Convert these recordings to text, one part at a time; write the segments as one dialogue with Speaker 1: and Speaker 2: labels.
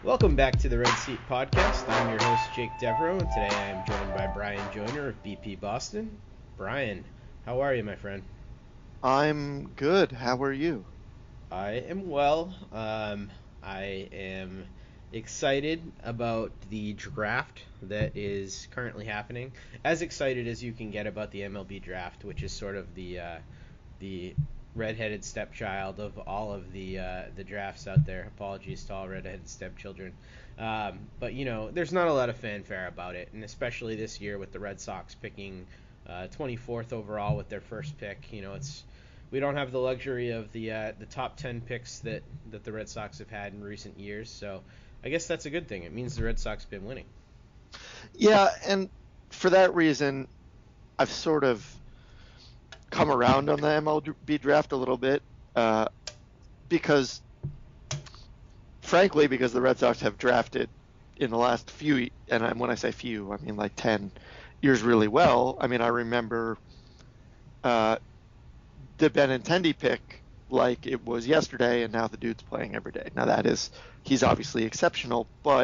Speaker 1: Welcome back to the Red Seat Podcast. I'm your host, Jake Devereaux, and today I am joined by Brian Joyner of BP Boston. Brian, how are you, my friend?
Speaker 2: I'm good. How are you?
Speaker 1: I am well. I am excited about the draft that is currently happening. As excited as you can get about the MLB draft, which is sort of the redheaded stepchild of all of the drafts out there. Apologies to all redheaded stepchildren. But there's not a lot of fanfare about it, and especially this year with the Red Sox picking 24th overall with their first pick. We don't have the luxury of the top 10 picks that the Red Sox have had in recent years. So I guess that's a good thing. It means the Red Sox have been winning.
Speaker 2: Yeah, and for that reason, I've sort of come around on the MLB draft a little bit because, frankly, because the Red Sox have drafted in the last few, and when I say few, I mean like 10 years really well. I mean, I remember the Benintendi pick like it was yesterday, and now the dude's playing every day. Now he's obviously exceptional, but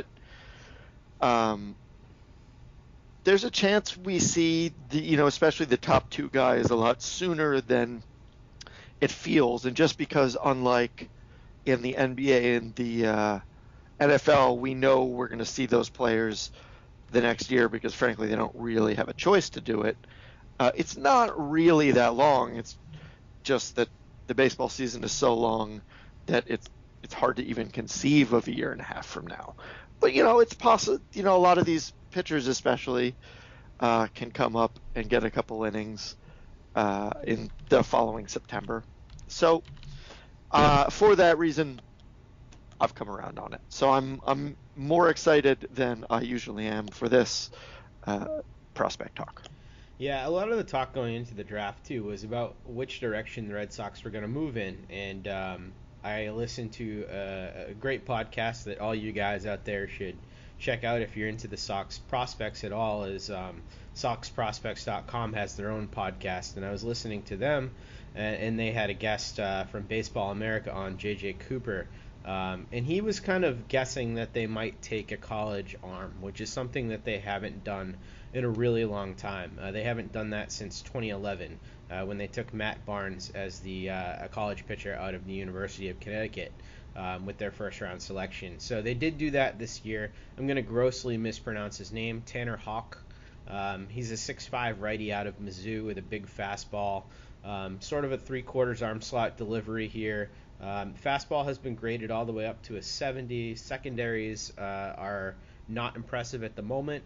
Speaker 2: there's a chance we see especially the top two guys a lot sooner than it feels. And just because, unlike in the NBA and the NFL, we know we're going to see those players the next year because, frankly, they don't really have a choice to do it. It's not really that long. It's just that the baseball season is so long that it's hard to even conceive of a year and a half from now. But it's possible. A lot of these pitchers, especially, can come up and get a couple innings in the following September. So for that reason, I've come around on it. So I'm more excited than I usually am for this prospect talk.
Speaker 1: Yeah, a lot of the talk going into the draft too was about which direction the Red Sox were going to move in, and I listened to a great podcast that all you guys out there should check out if you're into the Sox prospects at all. Is SoxProspects.com has their own podcast, and I was listening to them, and they had a guest from Baseball America on, J.J. Cooper, and he was kind of guessing that they might take a college arm, which is something that they haven't done in a really long time. They haven't done that since 2011 when they took Matt Barnes as a college pitcher out of the University of Connecticut with their first round selection. So they did do that this year. I'm going to grossly mispronounce his name, Tanner Houck. He's a 6'5" righty out of Mizzou with a big fastball, sort of a 3/4 arm slot delivery here. Fastball has been graded all the way up to a 70. Secondaries are not impressive at the moment.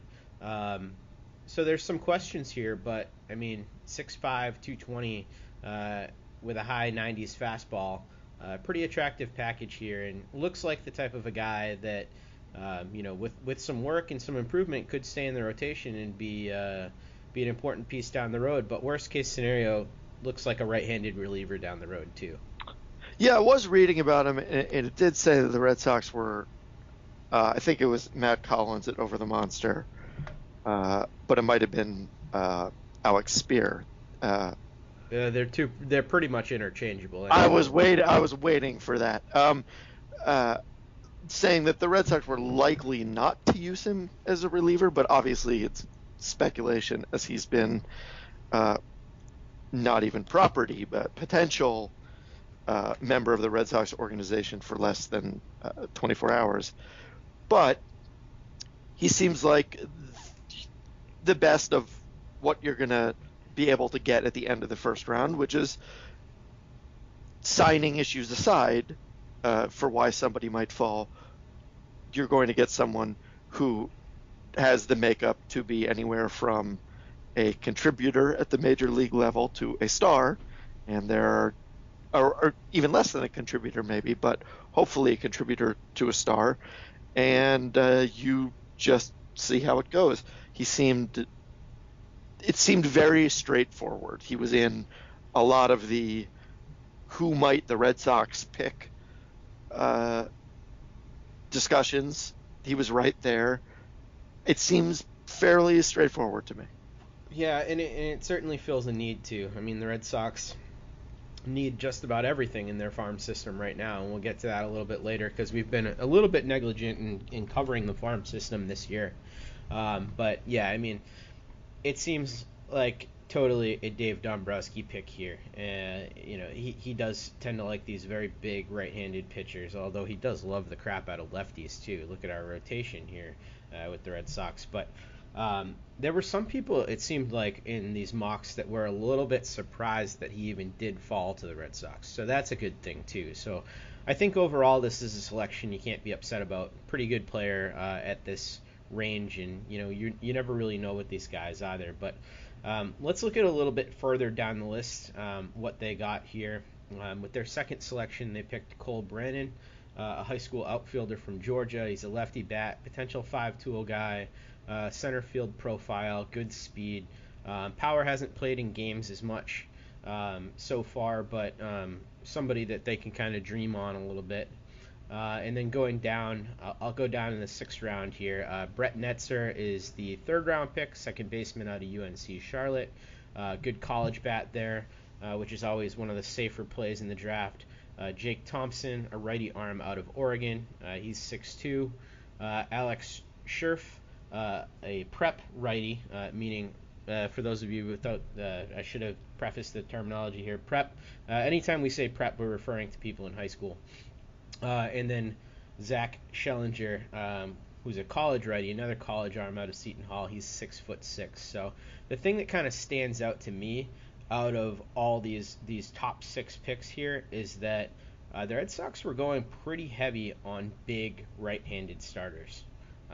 Speaker 1: So there's some questions here, but I mean, 6'5", 220 with a high 90s fastball, pretty attractive package here, and looks like the type of a guy that, with some work and some improvement, could stay in the rotation and be an important piece down the road. But worst case scenario, looks like a right-handed reliever down the road too.
Speaker 2: Yeah, I was reading about him, and it did say that the Red Sox were, I think it was Matt Collins at Over the Monster, but it might have been Alex Spear.
Speaker 1: They're pretty much interchangeable.
Speaker 2: I was waiting for that. Saying that the Red Sox were likely not to use him as a reliever, but obviously it's speculation, as he's been not even property, but potential member of the Red Sox organization for less than 24 hours. But he seems like the best of what you're going to be able to get at the end of the first round, which is, signing issues aside, for why somebody might fall, you're going to get someone who has the makeup to be anywhere from a contributor at the major league level to a star, and there are, or even less than a contributor maybe, but hopefully a contributor to a star, and you just see how it goes. It seemed very straightforward. He was in a lot of the who might the Red Sox pick discussions. He was right there. It seems fairly straightforward to me.
Speaker 1: Yeah, and it certainly fills a need too. I mean, the Red Sox need just about everything in their farm system right now, and we'll get to that a little bit later because we've been a little bit negligent in covering the farm system this year. But yeah, I mean, it seems like totally a Dave Dombrowski pick here. He does tend to like these very big right-handed pitchers, although he does love the crap out of lefties too. Look at our rotation here with the Red Sox. But there were some people, it seemed like, in these mocks that were a little bit surprised that he even did fall to the Red Sox. So that's a good thing too. So I think overall this is a selection you can't be upset about. Pretty good player at this range, and you never really know with these guys either. But let's look at a little bit further down the list what they got here. With their second selection, they picked Cole Brannon, a high school outfielder from Georgia. He's a lefty bat, potential 5-tool guy, center field profile, good speed. Power hasn't played in games as much so far, but somebody that they can kind of dream on a little bit. And then going down, I'll go down in the 6th round here. Brett Netzer is the 3rd round pick, second baseman out of UNC Charlotte. Good college bat there, which is always one of the safer plays in the draft. Jake Thompson, a righty arm out of Oregon. He's 6'2". Alex Scherf, a prep righty, meaning for those of you who thought I should have prefaced the terminology here. Prep, anytime we say prep, we're referring to people in high school. And then Zach Schellinger, who's a college righty, another college arm out of Seton Hall. He's 6'6". So the thing that kind of stands out to me out of all these top 6 picks here is that the Red Sox were going pretty heavy on big right-handed starters.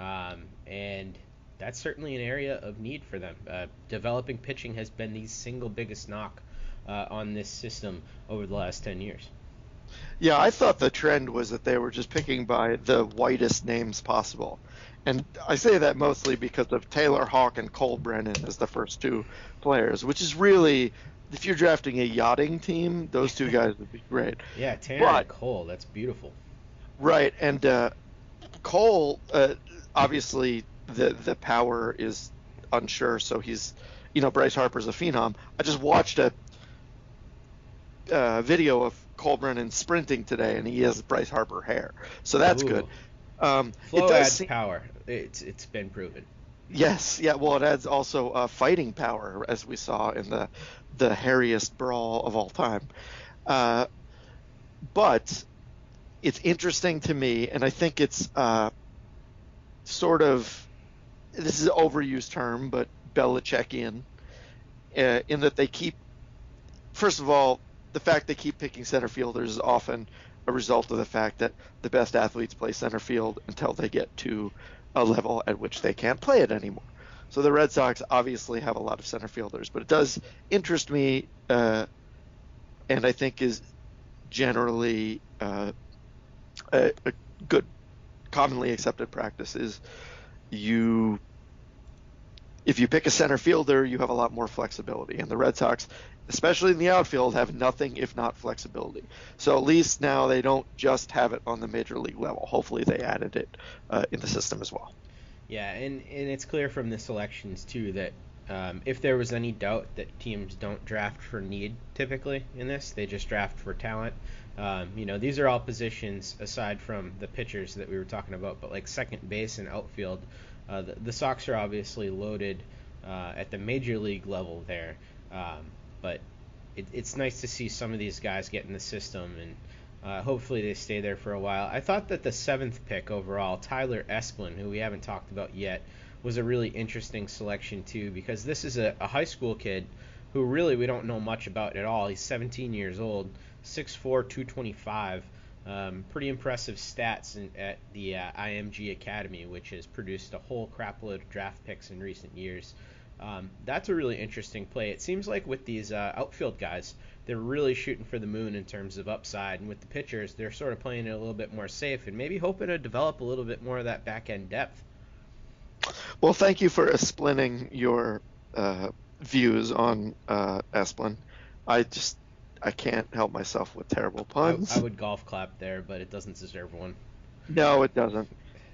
Speaker 1: And that's certainly an area of need for them. Developing pitching has been the single biggest knock on this system over the last 10 years.
Speaker 2: Yeah, I thought the trend was that they were just picking by the whitest names possible. And I say that mostly because of Taylor Hawk and Cole Brannon as the first 2 players, which is really, if you're drafting a yachting team, those 2 guys would be great.
Speaker 1: Yeah, Tanner and Cole, that's beautiful.
Speaker 2: Right, and Cole, obviously the power is unsure, so he's, Bryce Harper's a phenom. I just watched a video of Cole Brannon sprinting today, and he has Bryce Harper hair, so that's good.
Speaker 1: Flow adds power. It's been proven.
Speaker 2: Yes, yeah. Well, it adds also fighting power, as we saw in the hairiest brawl of all time. But it's interesting to me, and I think it's sort of, this is an overused term, but Belichickian, in that they keep, first of all, the fact they keep picking center fielders is often a result of the fact that the best athletes play center field until they get to a level at which they can't play it anymore. So the Red Sox obviously have a lot of center fielders, but it does interest me, and I think is generally a good, commonly accepted practice is if you pick a center fielder, you have a lot more flexibility. And the Red Sox, especially in the outfield, have nothing if not flexibility. So at least now they don't just have it on the major league level. Hopefully they added it in the system as well.
Speaker 1: Yeah, and it's clear from the selections, too, that if there was any doubt that teams don't draft for need typically in this, they just draft for talent. These are all positions aside from the pitchers that we were talking about, but like second base and outfield, the Sox are obviously loaded at the major league level there. But it's nice to see some of these guys get in the system, and hopefully they stay there for a while. I thought that the 7th pick overall, Tyler Esplin, who we haven't talked about yet, was a really interesting selection too, because this is a high school kid who really we don't know much about at all. He's 17 years old, 6'4", 225. Pretty impressive stats at the IMG Academy, which has produced a whole crapload of draft picks in recent years. That's a really interesting play. It seems like with these outfield guys, they're really shooting for the moon in terms of upside, and with the pitchers, they're sort of playing it a little bit more safe and maybe hoping to develop a little bit more of that back-end depth.
Speaker 2: Well, thank you for splitting your views on Esplin. I can't help myself with terrible puns.
Speaker 1: I would golf clap there, but it doesn't deserve one.
Speaker 2: No, it doesn't.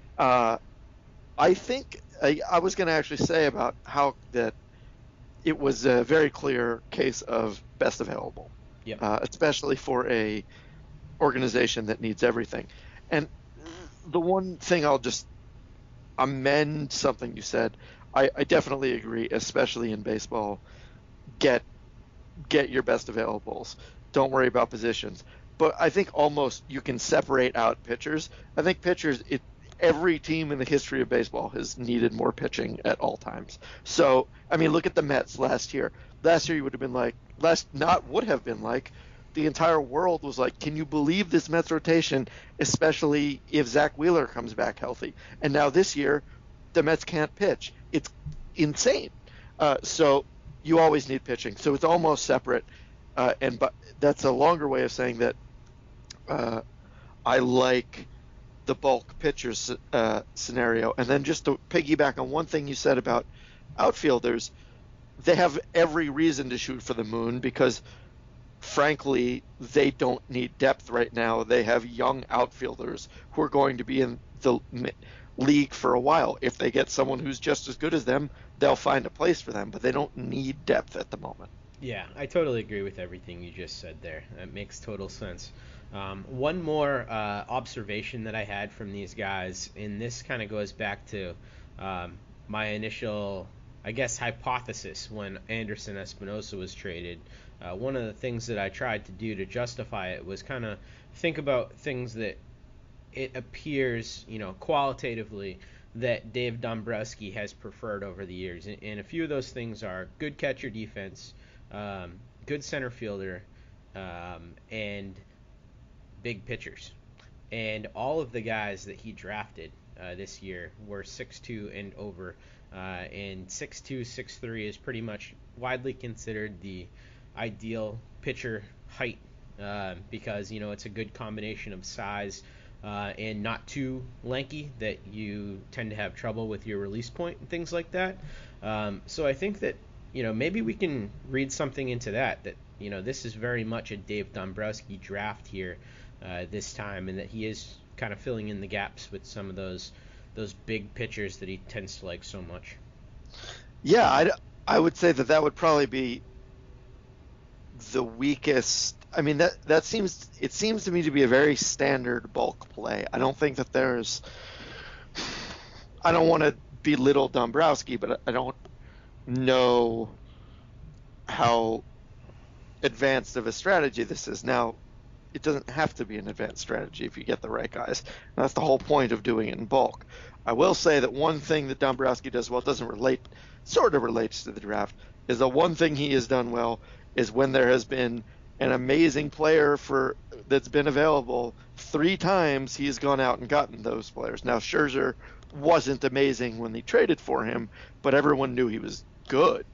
Speaker 2: I think I was going to actually say about how that it was a very clear case of best available.
Speaker 1: Yep.
Speaker 2: especially for a organization that needs everything. And the one thing I'll just amend something you said, I definitely agree, especially in baseball. Get get your best availables. Don't worry about positions. But I think almost you can separate out pitchers. I think pitchers, every team in the history of baseball has needed more pitching at all times. So, I mean, look at the Mets last year. Last year, you would have been like, not would have been like, the entire world was like, can you believe this Mets rotation, especially if Zach Wheeler comes back healthy? And now this year, the Mets can't pitch. It's insane. So you always need pitching. So it's almost separate. But that's a longer way of saying that I like the bulk pitchers scenario. And then just to piggyback on one thing you said about outfielders, they have every reason to shoot for the moon because, frankly, they don't need depth right now. They have young outfielders who are going to be in the league for a while. If they get someone who's just as good as them, they'll find a place for them, but they don't need depth at the moment.
Speaker 1: Yeah, I totally agree with everything you just said there. That makes total sense. One more observation that I had from these guys, and this kind of goes back to my initial, I guess, hypothesis when Anderson Espinosa was traded. One of the things that I tried to do to justify it was kind of think about things that it appears, qualitatively, that Dave Dombrowski has preferred over the years. And a few of those things are good catcher defense, good center fielder, and big pitchers. And all of the guys that he drafted this year were 6'2 and over. And 6'2, 6'3 is pretty much widely considered the ideal pitcher height because, it's a good combination of size and not too lanky that you tend to have trouble with your release point and things like that. So I think that, maybe we can read something into that this is very much a Dave Dombrowski draft here this time, and that he is kind of filling in the gaps with some of those big pitchers that he tends to like so much.
Speaker 2: Yeah, I would say that would probably be the weakest. I mean, it seems to me to be a very standard bulk play. I don't think that I don't want to belittle Dombrowski, but I don't know how advanced of a strategy this is. Now, it doesn't have to be an advanced strategy if you get the right guys. And that's the whole point of doing it in bulk. I will say that one thing that Dombrowski does well, sort of relates to the draft, is the one thing he has done well is when there has been an amazing player that's been available 3 times, he's gone out and gotten those players. Now, Scherzer wasn't amazing when they traded for him, but everyone knew he was good.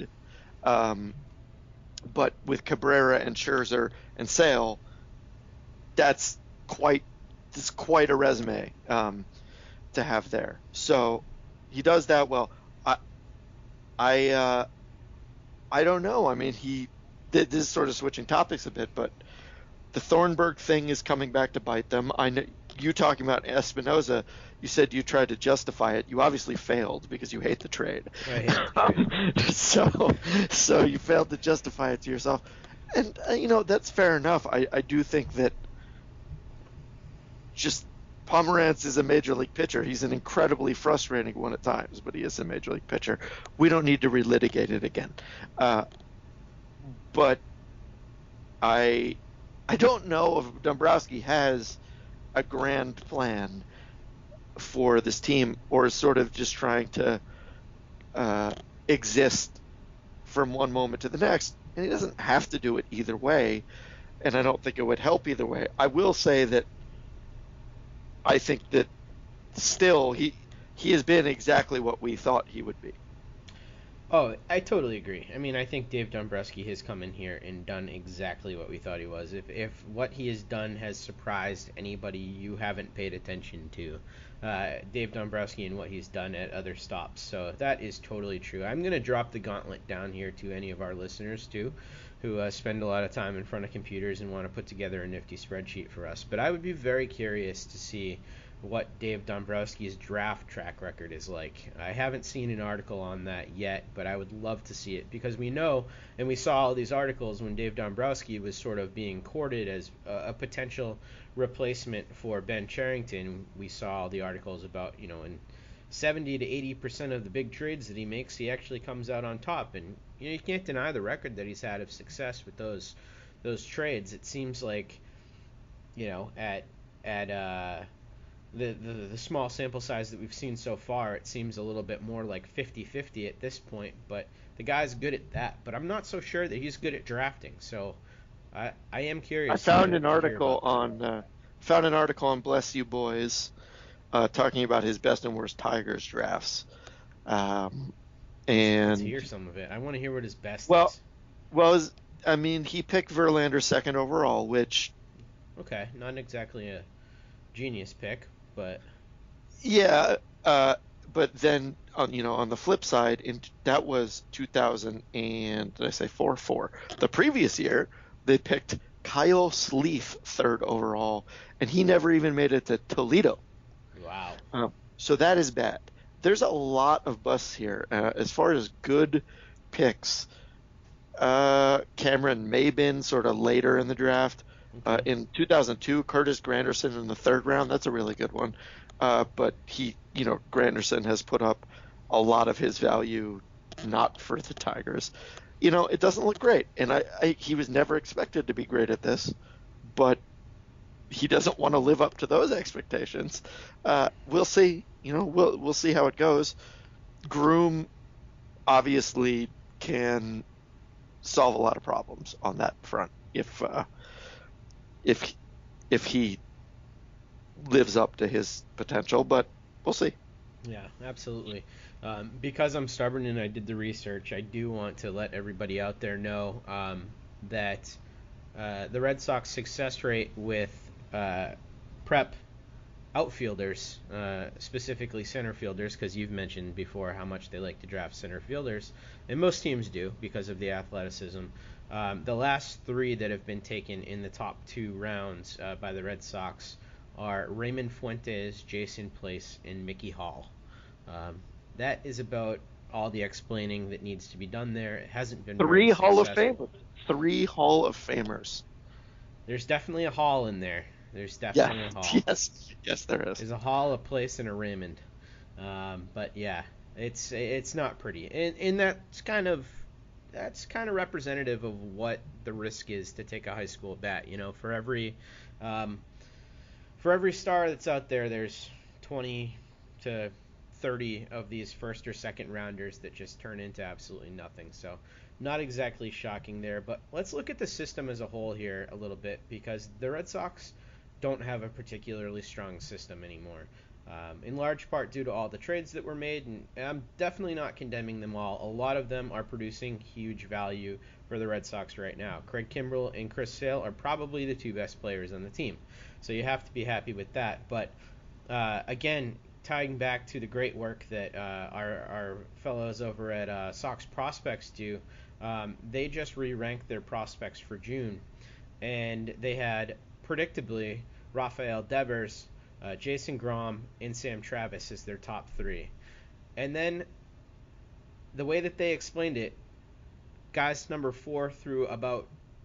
Speaker 2: But with Cabrera and Scherzer and Sale, that's quite a resume to have there. So he does that well. I don't know. I mean, this is sort of switching topics a bit, but the Thornburg thing is coming back to bite them. I know you talking about Espinosa. You said you tried to justify it. You obviously failed because you hate the trade.
Speaker 1: I hate the
Speaker 2: trade. So you failed to justify it to yourself, and that's fair enough. I do think that just Pomeranz is a major league pitcher. He's an incredibly frustrating one at times, but he is a major league pitcher. We don't need to relitigate it again. But I don't know if Dombrowski has a grand plan for this team, or is sort of just trying to exist from one moment to the next. And he doesn't have to do it either way, and I don't think it would help either way. I will say that I think that still he has been exactly what we thought he would be.
Speaker 1: Oh, I totally agree. I mean, I think Dave Dombrowski has come in here and done exactly what we thought he was. If what he has done has surprised anybody you haven't paid attention to, Dave Dombrowski and what he's done at other stops. So that is totally true. I'm going to drop the gauntlet down here to any of our listeners, too, who spend a lot of time in front of computers and want to put together a nifty spreadsheet for us. But I would be very curious to see what Dave Dombrowski's draft track record is like. I haven't seen an article on that yet, but I would love to see it because we know and we saw all these articles when Dave Dombrowski was sort of being courted as a potential replacement for Ben Cherington. We saw all the articles about, in 70 to 80% of the big trades that he makes, he actually comes out on top. And you can't deny the record that he's had of success with those trades. It seems like, at the small sample size that we've seen so far, it seems a little bit more like 50-50 at this point, but the guy's good at that. But I'm not so sure that he's good at drafting, so I am curious.
Speaker 2: I found an article on Bless You Boys talking about his best and worst Tigers drafts. And
Speaker 1: let's hear some of it. I want to hear what his best is.
Speaker 2: Well, he picked Verlander second overall, which...
Speaker 1: Okay, not exactly a genius pick, but...
Speaker 2: Yeah, but then, on the flip side, that was 2000 and, did I say 4? The previous year, they picked Kyle Sleeth third overall, and he never even made it to Toledo.
Speaker 1: Wow.
Speaker 2: So that is bad. There's a lot of busts here. As far as good picks, Cameron Maybin sort of later in the draft. In 2002, Curtis Granderson in the third round. That's a really good one. But Granderson has put up a lot of his value not for the Tigers. It doesn't look great. And he was never expected to be great at this, but he doesn't want to live up to those expectations. We'll see. We'll see how it goes. Groom obviously can solve a lot of problems on that front if he lives up to his potential, but we'll see.
Speaker 1: Yeah, absolutely. Because I'm stubborn and I did the research, I do want to let everybody out there know that the Red Sox success rate with prep outfielders, specifically center fielders, because you've mentioned before how much they like to draft center fielders, and most teams do because of the athleticism. The last 3 that have been taken in the top 2 rounds by the Red Sox are Raymond Fuentes, Jason Place, and Mickey Hall. That is about all the explaining that needs to be done there. It hasn't been
Speaker 2: 3 Hall of Famers. 3 Hall of Famers.
Speaker 1: There's definitely a Hall in there. There's definitely a Hall.
Speaker 2: Yes, there is.
Speaker 1: There's a Hall, a Place, and a Raymond. But yeah, it's not pretty, and that's kind of representative of what the risk is to take a high school bat. For every star that's out there, there's 20 to 30 of these first or second rounders that just turn into absolutely nothing. So not exactly shocking there, but let's look at the system as a whole here a little bit, because the Red Sox don't have a particularly strong system anymore. In large part due to all the trades that were made, and I'm definitely not condemning them all. A lot of them are producing huge value for the Red Sox right now. Craig Kimbrell and Chris Sale are probably the 2 best players on the team, so you have to be happy with that. But again, tying back to the great work that our fellows over at Sox Prospects do, they just re-ranked their prospects for June, and they had, predictably, Rafael Devers, Jason Grom, and Sam Travis as their top 3. And then the way that they explained it, guys number 4 through about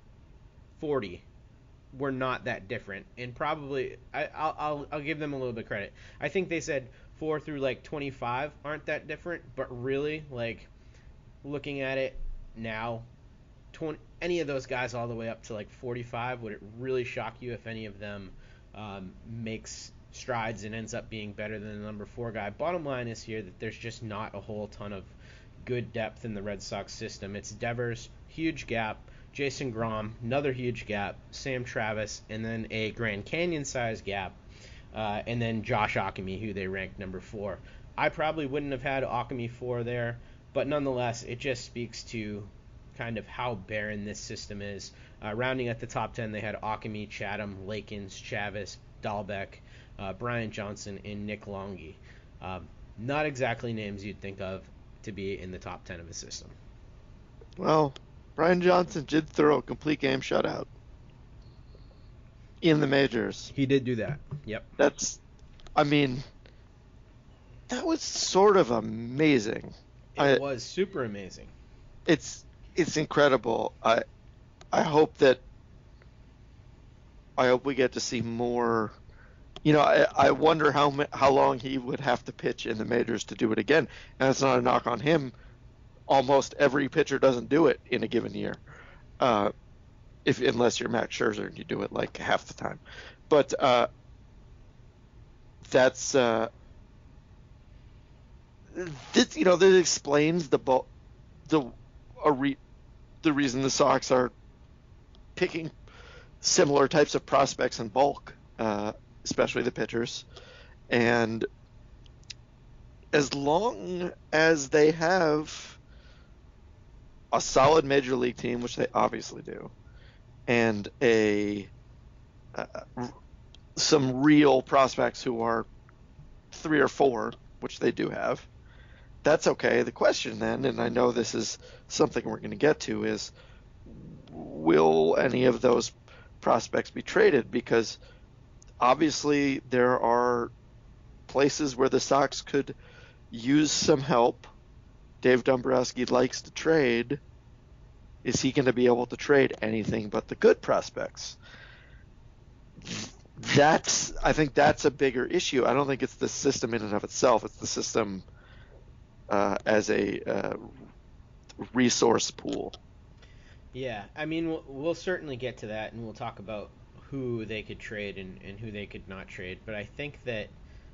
Speaker 1: 40 were not that different. And probably, I'll give them a little bit of credit. I think they said 4 through like 25 aren't that different, but really, like, looking at it now, any of those guys all the way up to like 45, would it really shock you if any of them makes strides and ends up being better than the number 4 guy? Bottom line is here that there's just not a whole ton of good depth in the Red Sox system. It's Devers, huge gap, Jason Grom, another huge gap, Sam Travis, and then a Grand Canyon size gap, and then Josh Ockimy, who they ranked number 4. I probably wouldn't have had Ockimy 4 there, but nonetheless, it just speaks to kind of how barren this system is. Rounding at the top 10, they had Ockimy, Chatham, Lakins, Chavis, Dahlbeck, Brian Johnson, and Nick Longy. Not exactly names you'd think of to be in the top 10 of a system.
Speaker 2: Well, Brian Johnson did throw a complete game shutout in the majors.
Speaker 1: He did do that. Yep.
Speaker 2: That's I mean, that was sort of amazing.
Speaker 1: It was super amazing.
Speaker 2: It's incredible. I hope we get to see more. I wonder how long he would have to pitch in the majors to do it again. And it's not a knock on him. Almost every pitcher doesn't do it in a given year, unless you're Max Scherzer and you do it like half the time. But that's that explains the reason the Sox are picking similar types of prospects in bulk, especially the pitchers. And as long as they have a solid major league team, which they obviously do, and some real prospects who are 3 or 4, which they do have, that's okay. The question then, and I know this is something we're going to get to, is will any of those prospects be traded? Because obviously there are places where the Sox could use some help. Dave Dombrowski likes to trade. Is he going to be able to trade anything but the good prospects? I think that's a bigger issue. I don't think it's the system in and of itself. It's the system as a resource pool.
Speaker 1: Yeah, I mean, we'll certainly get to that, and we'll talk about who they could trade and who they could not trade. But I think that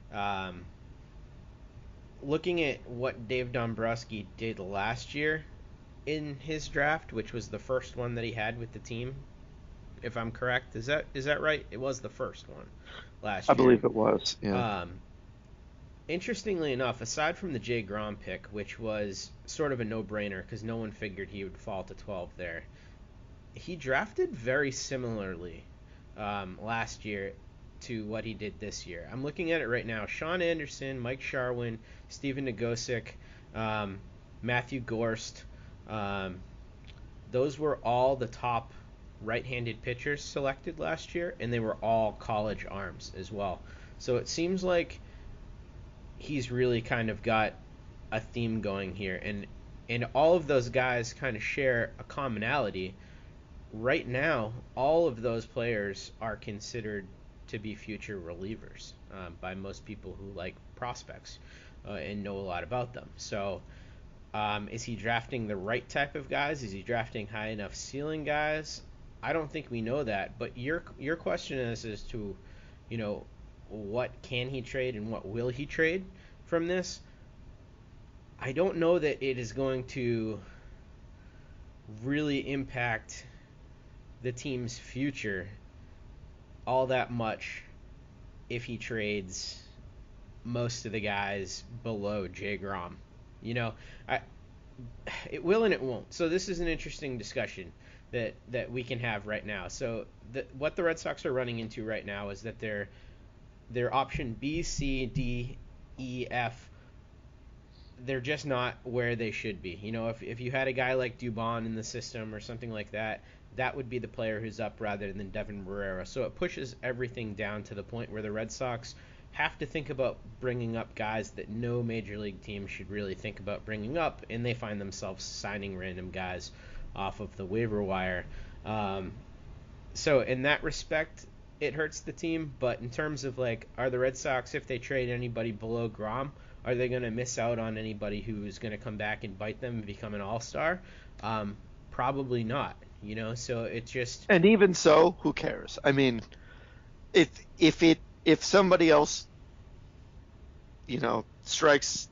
Speaker 1: looking at what Dave Dombrowski did last year in his draft, which was the first one that he had with the team, if I'm correct, is that right? It was the first one last year.
Speaker 2: I believe it was. Yeah.
Speaker 1: Interestingly enough, aside from the Jay Grom pick, which was sort of a no-brainer because no one figured he would fall to 12 there, he drafted very similarly last year to what he did this year. I'm looking at it right now. Sean Anderson, Mike Sharwin, Stephen Nagosic, Matthew Gorst, those were all the top right-handed pitchers selected last year, and they were all college arms as well. So it seems like he's really kind of got a theme going here, and all of those guys kind of share a commonality. Right now, all of those players are considered to be future relievers by most people who like prospects and know a lot about them. So is he drafting the right type of guys? Is he drafting high enough ceiling guys? I don't think we know that. But your question is as to, what can he trade and what will he trade from this? I don't know that it is going to really impact the team's future all that much if he trades most of the guys below Jay Grom. It will and it won't. So this is an interesting discussion that we can have right now. So what the Red Sox are running into right now is that their option B, C, D, E, F, they're just not where they should be. If you had a guy like Dubon in the system or something like that, that would be the player who's up rather than Devin Barrera. So it pushes everything down to the point where the Red Sox have to think about bringing up guys that no major league team should really think about bringing up, and they find themselves signing random guys off of the waiver wire. So in that respect, it hurts the team. But in terms of are the Red Sox, if they trade anybody below Grom, are they going to miss out on anybody who's going to come back and bite them and become an all-star? Probably not. So it's just.
Speaker 2: And even so, who cares? I mean, if somebody else, strikes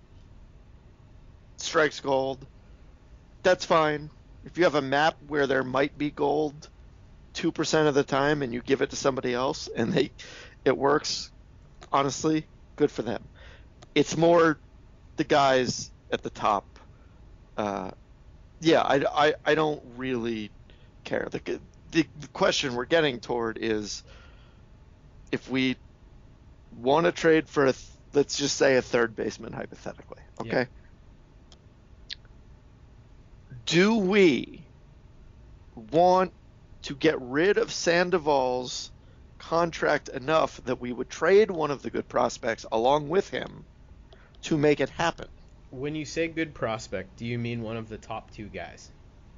Speaker 2: gold, that's fine. If you have a map where there might be gold 2% of the time and you give it to somebody else and it works, honestly, good for them. It's more the guys at the top. I don't really care. The question we're getting toward is if we want to trade for let's just say a third baseman hypothetically, okay? Yeah. Do we want to get rid of Sandoval's contract enough that we would trade one of the good prospects along with him to make it happen.
Speaker 1: When you say good prospect, do you mean one of the top 2 guys?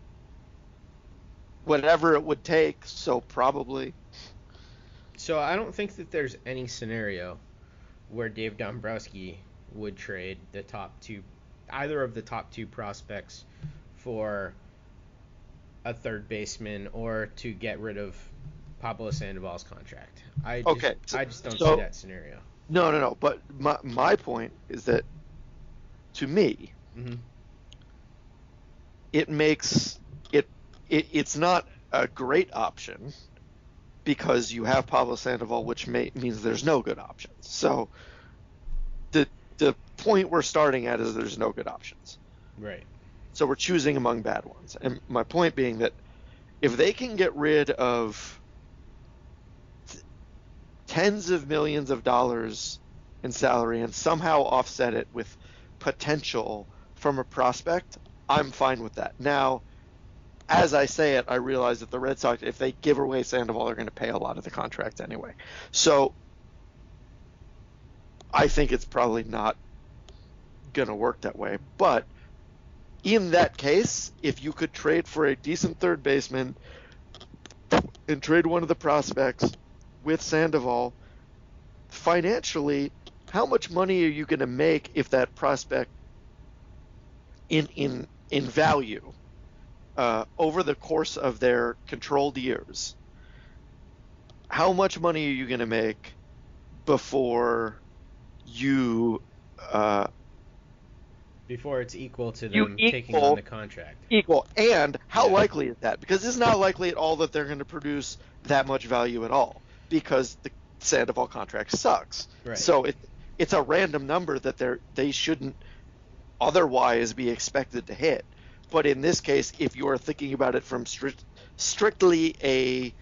Speaker 2: Whatever it would take, so probably.
Speaker 1: So I don't think that there's any scenario where Dave Dombrowski would trade the top 2, either of the top 2 prospects for a third baseman or to get rid of Pablo Sandoval's contract. I just don't see that scenario.
Speaker 2: No. But my point is that, to me, it makes it's not a great option because you have Pablo Sandoval, which means there's no good options. So the point we're starting at is there's no good options.
Speaker 1: Right.
Speaker 2: So we're choosing among bad ones. And my point being that if they can get rid of tens of millions of dollars in salary and somehow offset it with potential from a prospect, I'm fine with that. Now, as I say it, I realize that the Red Sox, if they give away Sandoval, they're going to pay a lot of the contract anyway. So I think it's probably not going to work that way. But in that case, if you could trade for a decent third baseman and trade one of the prospects with Sandoval, financially, how much money are you going to make if that prospect in value over the course of their controlled years? How much money are you going to make before you
Speaker 1: before it's equal to them taking on the contract?
Speaker 2: Equal. And how likely is that? Because it's not likely at all that they're going to produce that much value at all, because the Sandoval contract sucks.
Speaker 1: Right.
Speaker 2: So it's a random number that they shouldn't otherwise be expected to hit. But in this case, if you are thinking about it from strictly a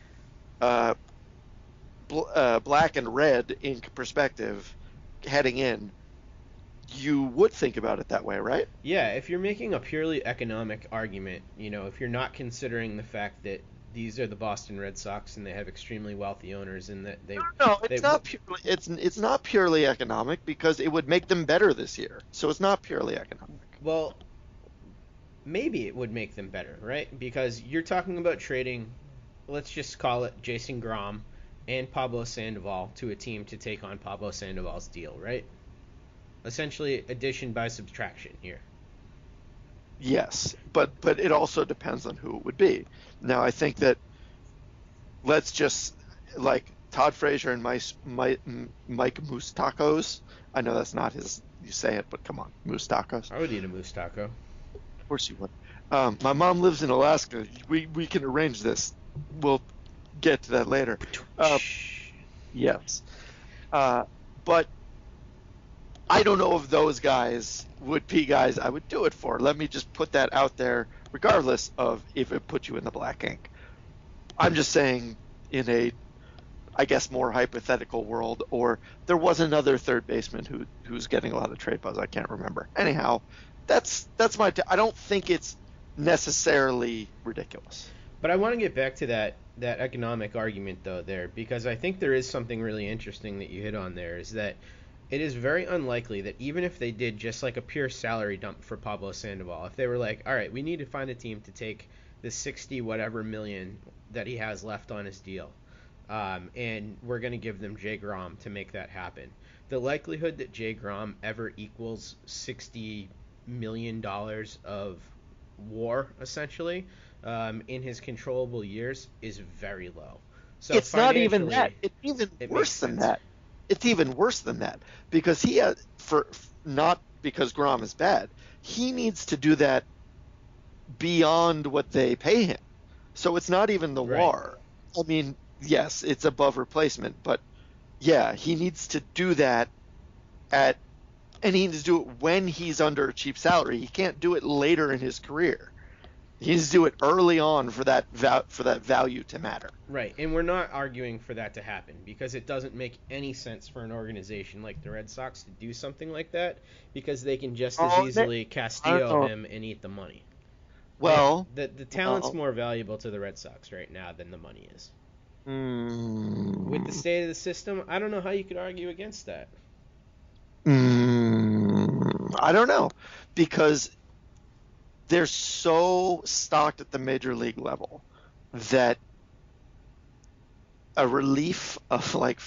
Speaker 2: black and red ink perspective heading in, you would think about it that way, right?
Speaker 1: Yeah, if you're making a purely economic argument, if you're not considering the fact that these are the Boston Red Sox and they have extremely wealthy owners and that
Speaker 2: it's not purely economic, because it would make them better this year. So it's not purely economic.
Speaker 1: Well, maybe it would make them better, right? Because you're talking about trading, let's just call it Jason Grom and Pablo Sandoval to a team to take on Pablo Sandoval's deal, right? Essentially addition by subtraction here.
Speaker 2: Yes, but it also depends on who it would be. Now, I think that let's just, like, Todd Frazier and Mike Moustakas. I know that's not his, you say it, but come on, Moustakas.
Speaker 1: I would eat a moose taco.
Speaker 2: Of course you would. My mom lives in Alaska. We can arrange this. We'll get to that later. Yes. But I don't know if those guys would be guys I would do it for. Let me just put that out there, regardless of if it puts you in the black ink. I'm just saying, in a, I guess, more hypothetical world, or there was another third baseman who's getting a lot of trade buzz. I can't remember. Anyhow, that's my. I don't think it's necessarily ridiculous.
Speaker 1: But I want to get back to that economic argument though there, because I think there is something really interesting that you hit on there, is that it is very unlikely that even if they did just like a pure salary dump for Pablo Sandoval, if they were like, all right, we need to find a team to take the 60 whatever million that he has left on his deal, and we're going to give them Jay Grom to make that happen. The likelihood that Jay Grom ever equals $60 million of WAR, essentially, in his controllable years is very low. So
Speaker 2: it's not even that. It's even worse than that. It's even worse than that, because he has, not because Grom is bad, he needs to do that beyond what they pay him. So it's not even the WAR. I mean, yes, it's above replacement, but yeah, he needs to do that and he needs to do it when he's under a cheap salary. He can't do it later in his career. He needs to do it early on for that value to matter.
Speaker 1: Right, and we're not arguing for that to happen, because it doesn't make any sense for an organization like the Red Sox to do something like that, because they can just as easily Castillo him and eat the money.
Speaker 2: Well,
Speaker 1: the talent's more valuable to the Red Sox right now than the money is. With the
Speaker 2: Mm,
Speaker 1: state of the system, I don't know how you could argue against that.
Speaker 2: I don't know, because they're so stocked at the major league level that a relief of like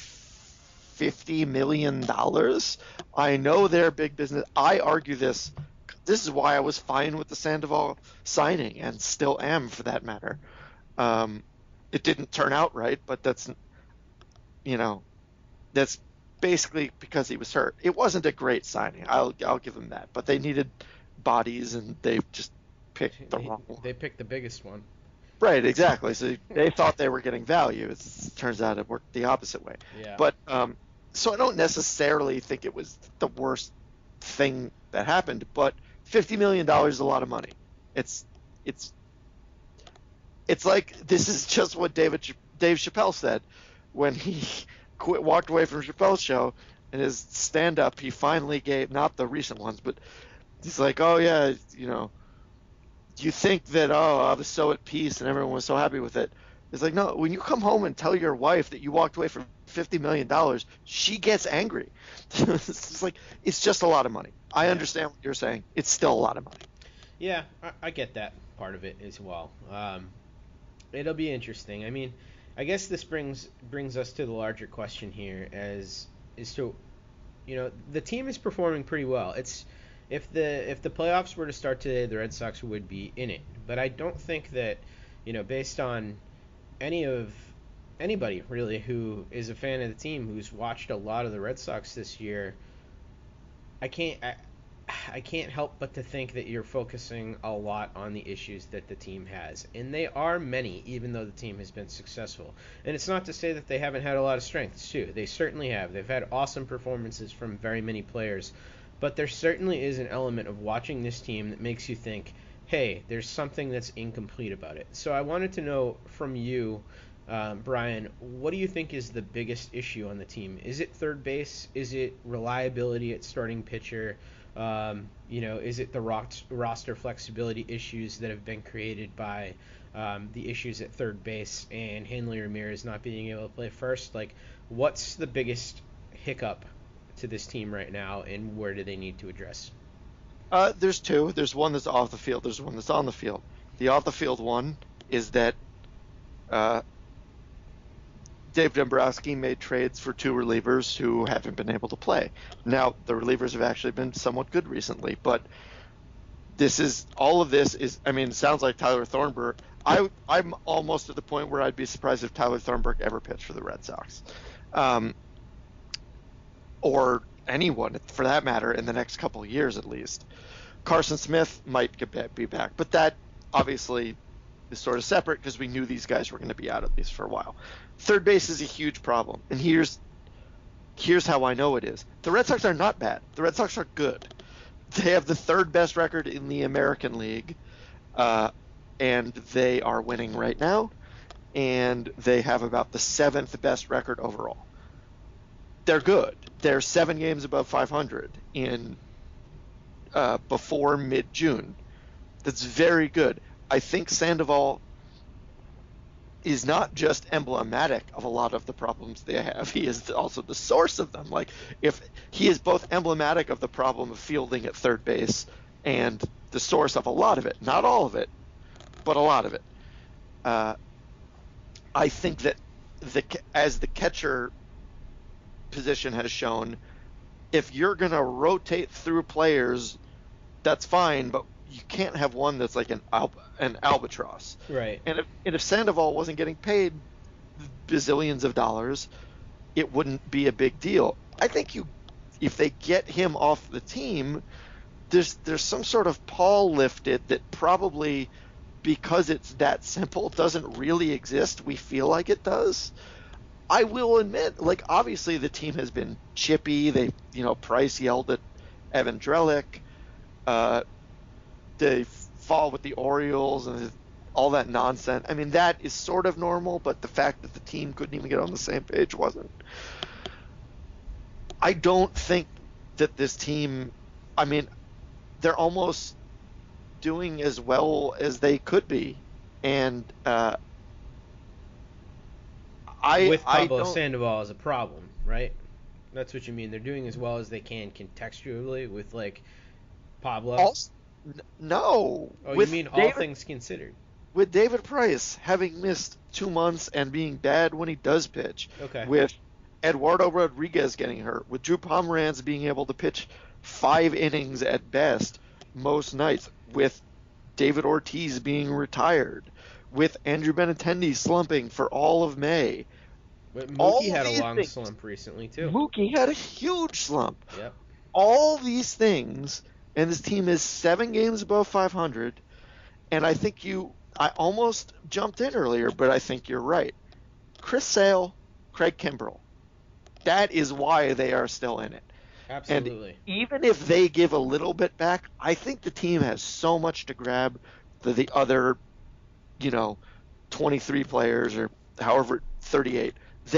Speaker 2: $50 million. I know they're big business. I argue this. This is why I was fine with the Sandoval signing, and still am for that matter. Um, it didn't turn out right, but you know that's basically because he was hurt. It wasn't a great signing. I'll give them that, but they needed bodies, and they just picked the wrong one.
Speaker 1: They picked the biggest one.
Speaker 2: Right, exactly. So they thought they were getting value. It turns out it worked the opposite way.
Speaker 1: Yeah.
Speaker 2: But so I don't necessarily think it was the worst thing that happened. But $50 million is a lot of money. It's it's it's like this is just what Dave Chappelle said when he walked away from Chappelle's show and his stand up. He finally gave, not the recent ones, but he's like, oh yeah, you think that, oh, I was so at peace and everyone was so happy with it. It's like, no, when you come home and tell your wife that you walked away for $50 million, she gets angry. It's like, it's just a lot of money. I understand what you're saying. It's still a lot of money.
Speaker 1: Yeah, I get that part of it as well. It'll be interesting. I mean, I guess this brings us to the larger question here, as to, the team is performing pretty well. It's if the playoffs were to start today, the Red Sox would be in it. But I don't think that, based on anybody really who is a fan of the team, who's watched a lot of the Red Sox this year, I can't help but to think that you're focusing a lot on the issues that the team has. And they are many, even though the team has been successful. And it's not to say that they haven't had a lot of strengths, too. They certainly have. They've had awesome performances from very many players. But there certainly is an element of watching this team that makes you think, hey, there's something that's incomplete about it. So I wanted to know from you, Brian, what do you think is the biggest issue on the team? Is it third base? Is it reliability at starting pitcher? Is it the roster flexibility issues that have been created by the issues at third base and Hanley Ramirez not being able to play first? Like, what's the biggest hiccup to this team right now, and where do they need to address?
Speaker 2: There's two. There's one that's off the field. There's one that's on the field. The off the field one is that uh, Dave Dombrowski made trades for two relievers who haven't been able to play. Now, the relievers have actually been somewhat good recently, but all of this is, I mean, it sounds like Tyler Thornburg. I'm almost at the point where I'd be surprised if Tyler Thornburg ever pitched for the Red Sox. Or anyone, for that matter, in the next couple of years at least. Carson Smith might be back, but that obviously is sort of separate because we knew these guys were going to be out at least for a while. Third base is a huge problem, and here's how I know it is. The Red Sox are not bad. The Red Sox are good. They have the third best record in the American League, and they are winning right now, and they have about the seventh best record overall. They're good. They're 7 games above 500 in before mid-June. That's very good. I think Sandoval is not just emblematic of a lot of the problems they have. He is also the source of them. Like, if he is both emblematic of the problem of fielding at third base and the source of a lot of it, not all of it, but a lot of it. I think that as the catcher position has shown, if you're going to rotate through players, that's fine, but you can't have one that's like an albatross.
Speaker 1: Right.
Speaker 2: And if Sandoval wasn't getting paid bazillions of dollars, it wouldn't be a big deal. I think if they get him off the team, there's some sort of pall lifted that probably, because it's that simple, doesn't really exist. We feel like it does. I will admit, like, obviously the team has been chippy. Price yelled at Evan Drellick. They fall with the Orioles and all that nonsense. I mean, that is sort of normal, but the fact that the team couldn't even get on the same page wasn't. I don't think that this team, I mean, they're almost doing as well as they could be. And
Speaker 1: with
Speaker 2: I
Speaker 1: Pablo
Speaker 2: don't.
Speaker 1: Sandoval as a problem, right? That's what you mean. They're doing as well as they can contextually with like Pablo.
Speaker 2: Also, no,
Speaker 1: Oh, you mean all things considered?
Speaker 2: With David Price having missed 2 months and being bad when he does pitch,
Speaker 1: Okay.
Speaker 2: with Eduardo Rodriguez getting hurt, with Drew Pomeranz being able to pitch 5 innings at best most nights, with David Ortiz being retired, with Andrew Benintendi slumping for all of May.
Speaker 1: But Mookie
Speaker 2: All
Speaker 1: had a
Speaker 2: these
Speaker 1: long
Speaker 2: things.
Speaker 1: slump recently too.
Speaker 2: Mookie had a huge slump.
Speaker 1: Yep.
Speaker 2: All these things, and this team is 7 games above 500. And I almost jumped in earlier, but I think you're right. Chris Sale, Craig Kimbrell. That is why they are still in it.
Speaker 1: Absolutely.
Speaker 2: And even if they give a little bit back, I think the team has so much to grab that the other, 23 players or however 38.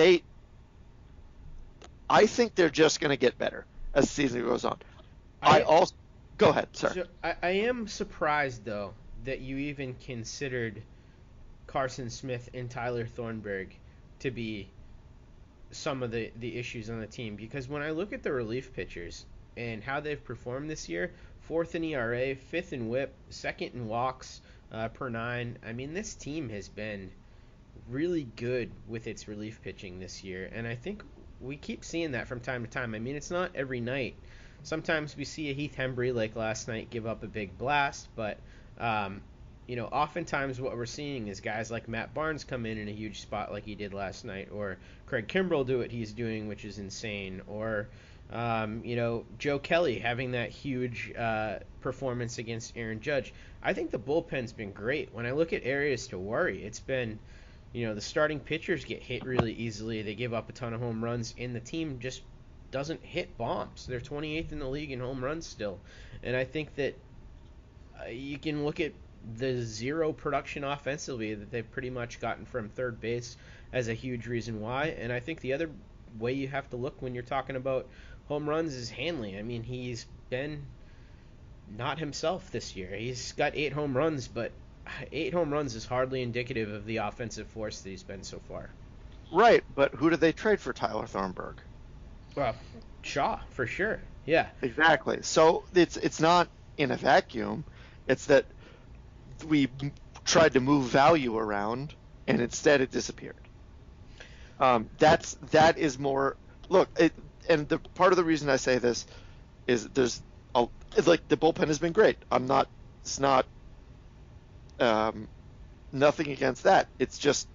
Speaker 2: I think they're just going to get better as the season goes on. Go ahead. Sorry.
Speaker 1: So I am surprised though that you even considered Carson Smith and Tyler Thornburg to be some of the issues on the team, because when I look at the relief pitchers and how they've performed this year, 4th in ERA, 5th in WHIP, 2nd in walks per 9. I mean, this team has been really good with its relief pitching this year, and I think we keep seeing that from time to time. I mean, it's not every night. Sometimes we see a Heath Hembry like last night give up a big blast, but oftentimes what we're seeing is guys like Matt Barnes come in a huge spot like he did last night, or Craig Kimbrell do what he's doing, which is insane, or Joe Kelly having that huge performance against Aaron Judge. I think the bullpen's been great. When I look at areas to worry, it's been, the starting pitchers get hit really easily. They give up a ton of home runs, and the team just doesn't hit bombs. They're 28th in the league in home runs still. And I think that you can look at the zero production offensively that they've pretty much gotten from third base as a huge reason why. And I think the other way you have to look when you're talking about home runs is Hanley. I mean, he's been not himself this year. He's got 8 home runs, but 8 home runs is hardly indicative of the offensive force that he's been so far.
Speaker 2: Right, but who did they trade for Tyler Thornburg?
Speaker 1: Well, Shaw, for sure. Yeah.
Speaker 2: Exactly. So it's not in a vacuum. It's that we tried to move value around, and instead it disappeared. That is more. Look, and the part of the reason I say this is the bullpen has been great. It's not nothing against that. It's just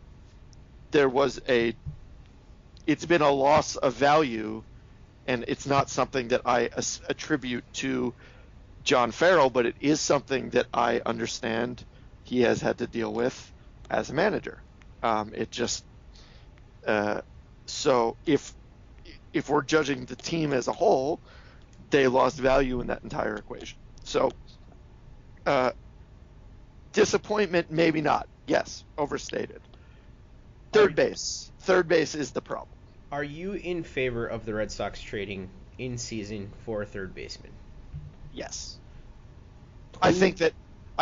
Speaker 2: it's been a loss of value, and it's not something that I attribute to John Farrell, but it is something that I understand he has had to deal with as a manager. So if we're judging the team as a whole, they lost value in that entire equation. So disappointment, maybe not. Yes, overstated. Third base is the problem.
Speaker 1: Are you in favor of the Red Sox trading in season for a third baseman?
Speaker 2: Yes. I think that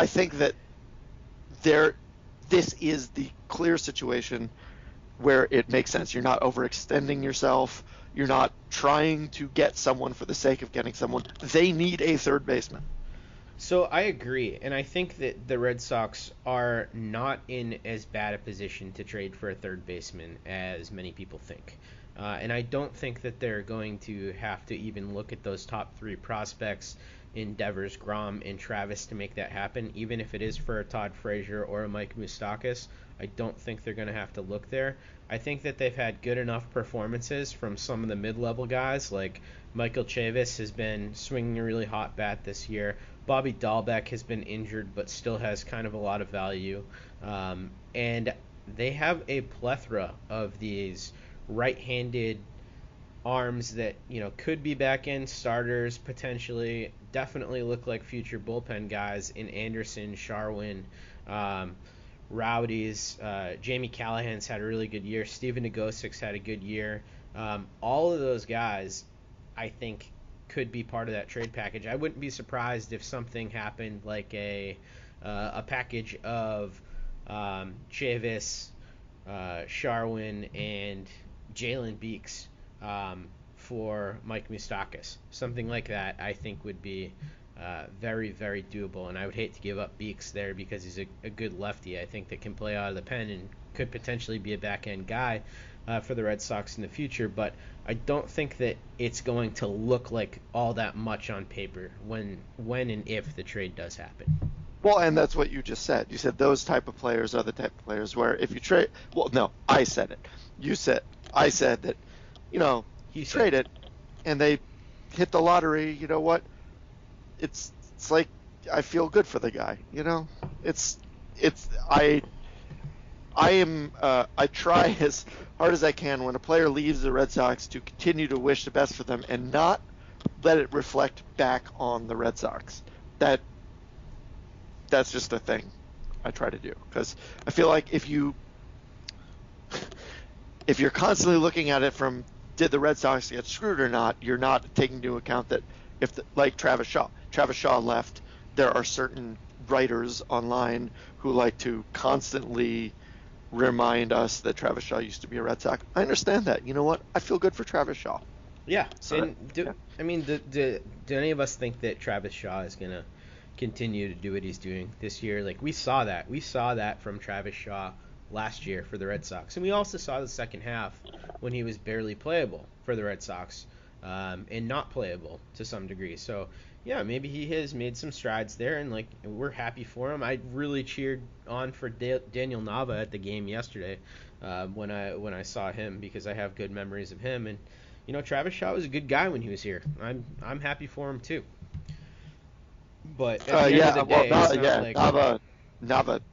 Speaker 2: this is the clear situation where it makes sense. You're not overextending yourself. You're not trying to get someone for the sake of getting someone. They need a third baseman.
Speaker 1: So I agree, and I think that the Red Sox are not in as bad a position to trade for a third baseman as many people think. And I don't think that they're going to have to even look at those top 3 prospects in Devers, Grom, and Travis to make that happen, even if it is for a Todd Frazier or a Mike Moustakas. I don't think they're going to have to look there. I think that they've had good enough performances from some of the mid-level guys, like Michael Chavis has been swinging a really hot bat this year. Bobby Dahlbeck has been injured but still has kind of a lot of value. And they have a plethora of these right-handed arms that could be back-end starters potentially. Definitely look like future bullpen guys in Anderson, Sharwin, Rowdy's. Jamie Callahan's had a really good year. Steven Nagosic's had a good year. All of those guys, I think, could be part of that trade package. I wouldn't be surprised if something happened like a package of Chavis, Sharwin and Jalen Beeks for Mike Moustakas. Something like that, I think, would be very, very doable. And I would hate to give up Beeks there because he's a good lefty, I think, that can play out of the pen and could potentially be a back-end guy for the Red Sox in the future. But I don't think that it's going to look like all that much on paper when and if the trade does happen.
Speaker 2: Well, and that's what you just said. You said those type of players are the type of players where if you trade, well, no, I said it. I said that, trade it, and they hit the lottery. You know what? It's like I feel good for the guy. I try as hard as I can when a player leaves the Red Sox to continue to wish the best for them and not let it reflect back on the Red Sox. That's just a thing I try to do, because I feel like if you're constantly looking at it from did the Red Sox get screwed or not, you're not taking into account that like Travis Shaw left, there are certain writers online who like to constantly remind us that Travis Shaw used to be a Red Sox. I understand that. You know what? I feel good for Travis Shaw.
Speaker 1: Yeah. Do any of us think that Travis Shaw is going to continue to do what he's doing this year? Like, we saw that from Travis Shaw last year for the Red Sox, and we also saw the second half when he was barely playable for the Red Sox, and not playable to some degree. So yeah, maybe he has made some strides there, and like, we're happy for him. I really cheered on for Daniel Nava at the game yesterday when I saw him, because I have good memories of him, and Travis Shaw was a good guy when he was here. I'm happy for him too. But at the end of the day, it's not like
Speaker 2: Nava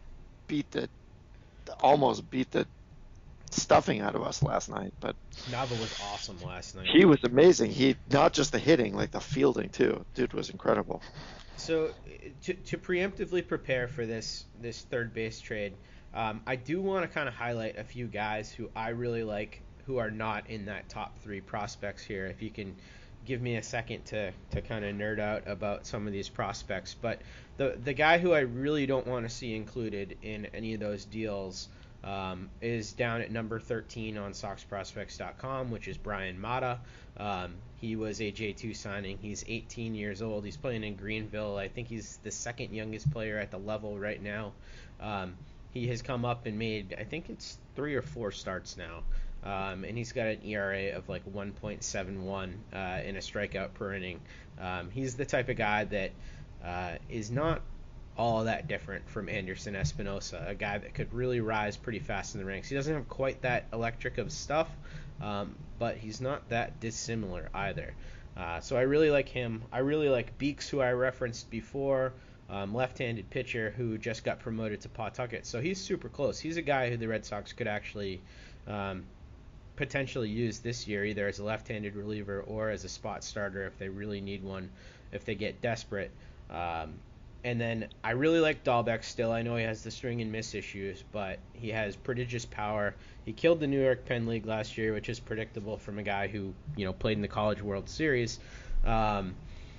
Speaker 2: almost beat the stuffing out of us last night. But
Speaker 1: Nava was awesome last night.
Speaker 2: He was amazing. He not just the hitting, like the fielding too. Dude was incredible.
Speaker 1: So to preemptively prepare for this third base trade, I do want to kind of highlight a few guys who I really like who are not in that top 3 prospects here. If you can give me a second to kind of nerd out about some of these prospects. But the guy who I really don't want to see included in any of those deals is down at number 13 on SoxProspects.com, which is Brian Mata. He was a J2 signing. He's 18 years old. He's playing in Greenville. I think he's the second youngest player at the level right now. He has come up and made, I think it's 3 or 4 starts now. And he's got an ERA of like 1.71 in a strikeout per inning. He's the type of guy that is not all that different from Anderson Espinosa, a guy that could really rise pretty fast in the ranks. He doesn't have quite that electric of stuff, but he's not that dissimilar either. So I really like him. I really like Beeks, who I referenced before, left-handed pitcher who just got promoted to Pawtucket. So he's super close. He's a guy who the Red Sox could actually potentially use this year, either as a left-handed reliever or as a spot starter if they really need one, if they get desperate. And then I really like Dahlbeck still. I know he has the swing and miss issues, but he has prodigious power. He killed the New York Penn League last year, which is predictable from a guy who played in the College World Series. But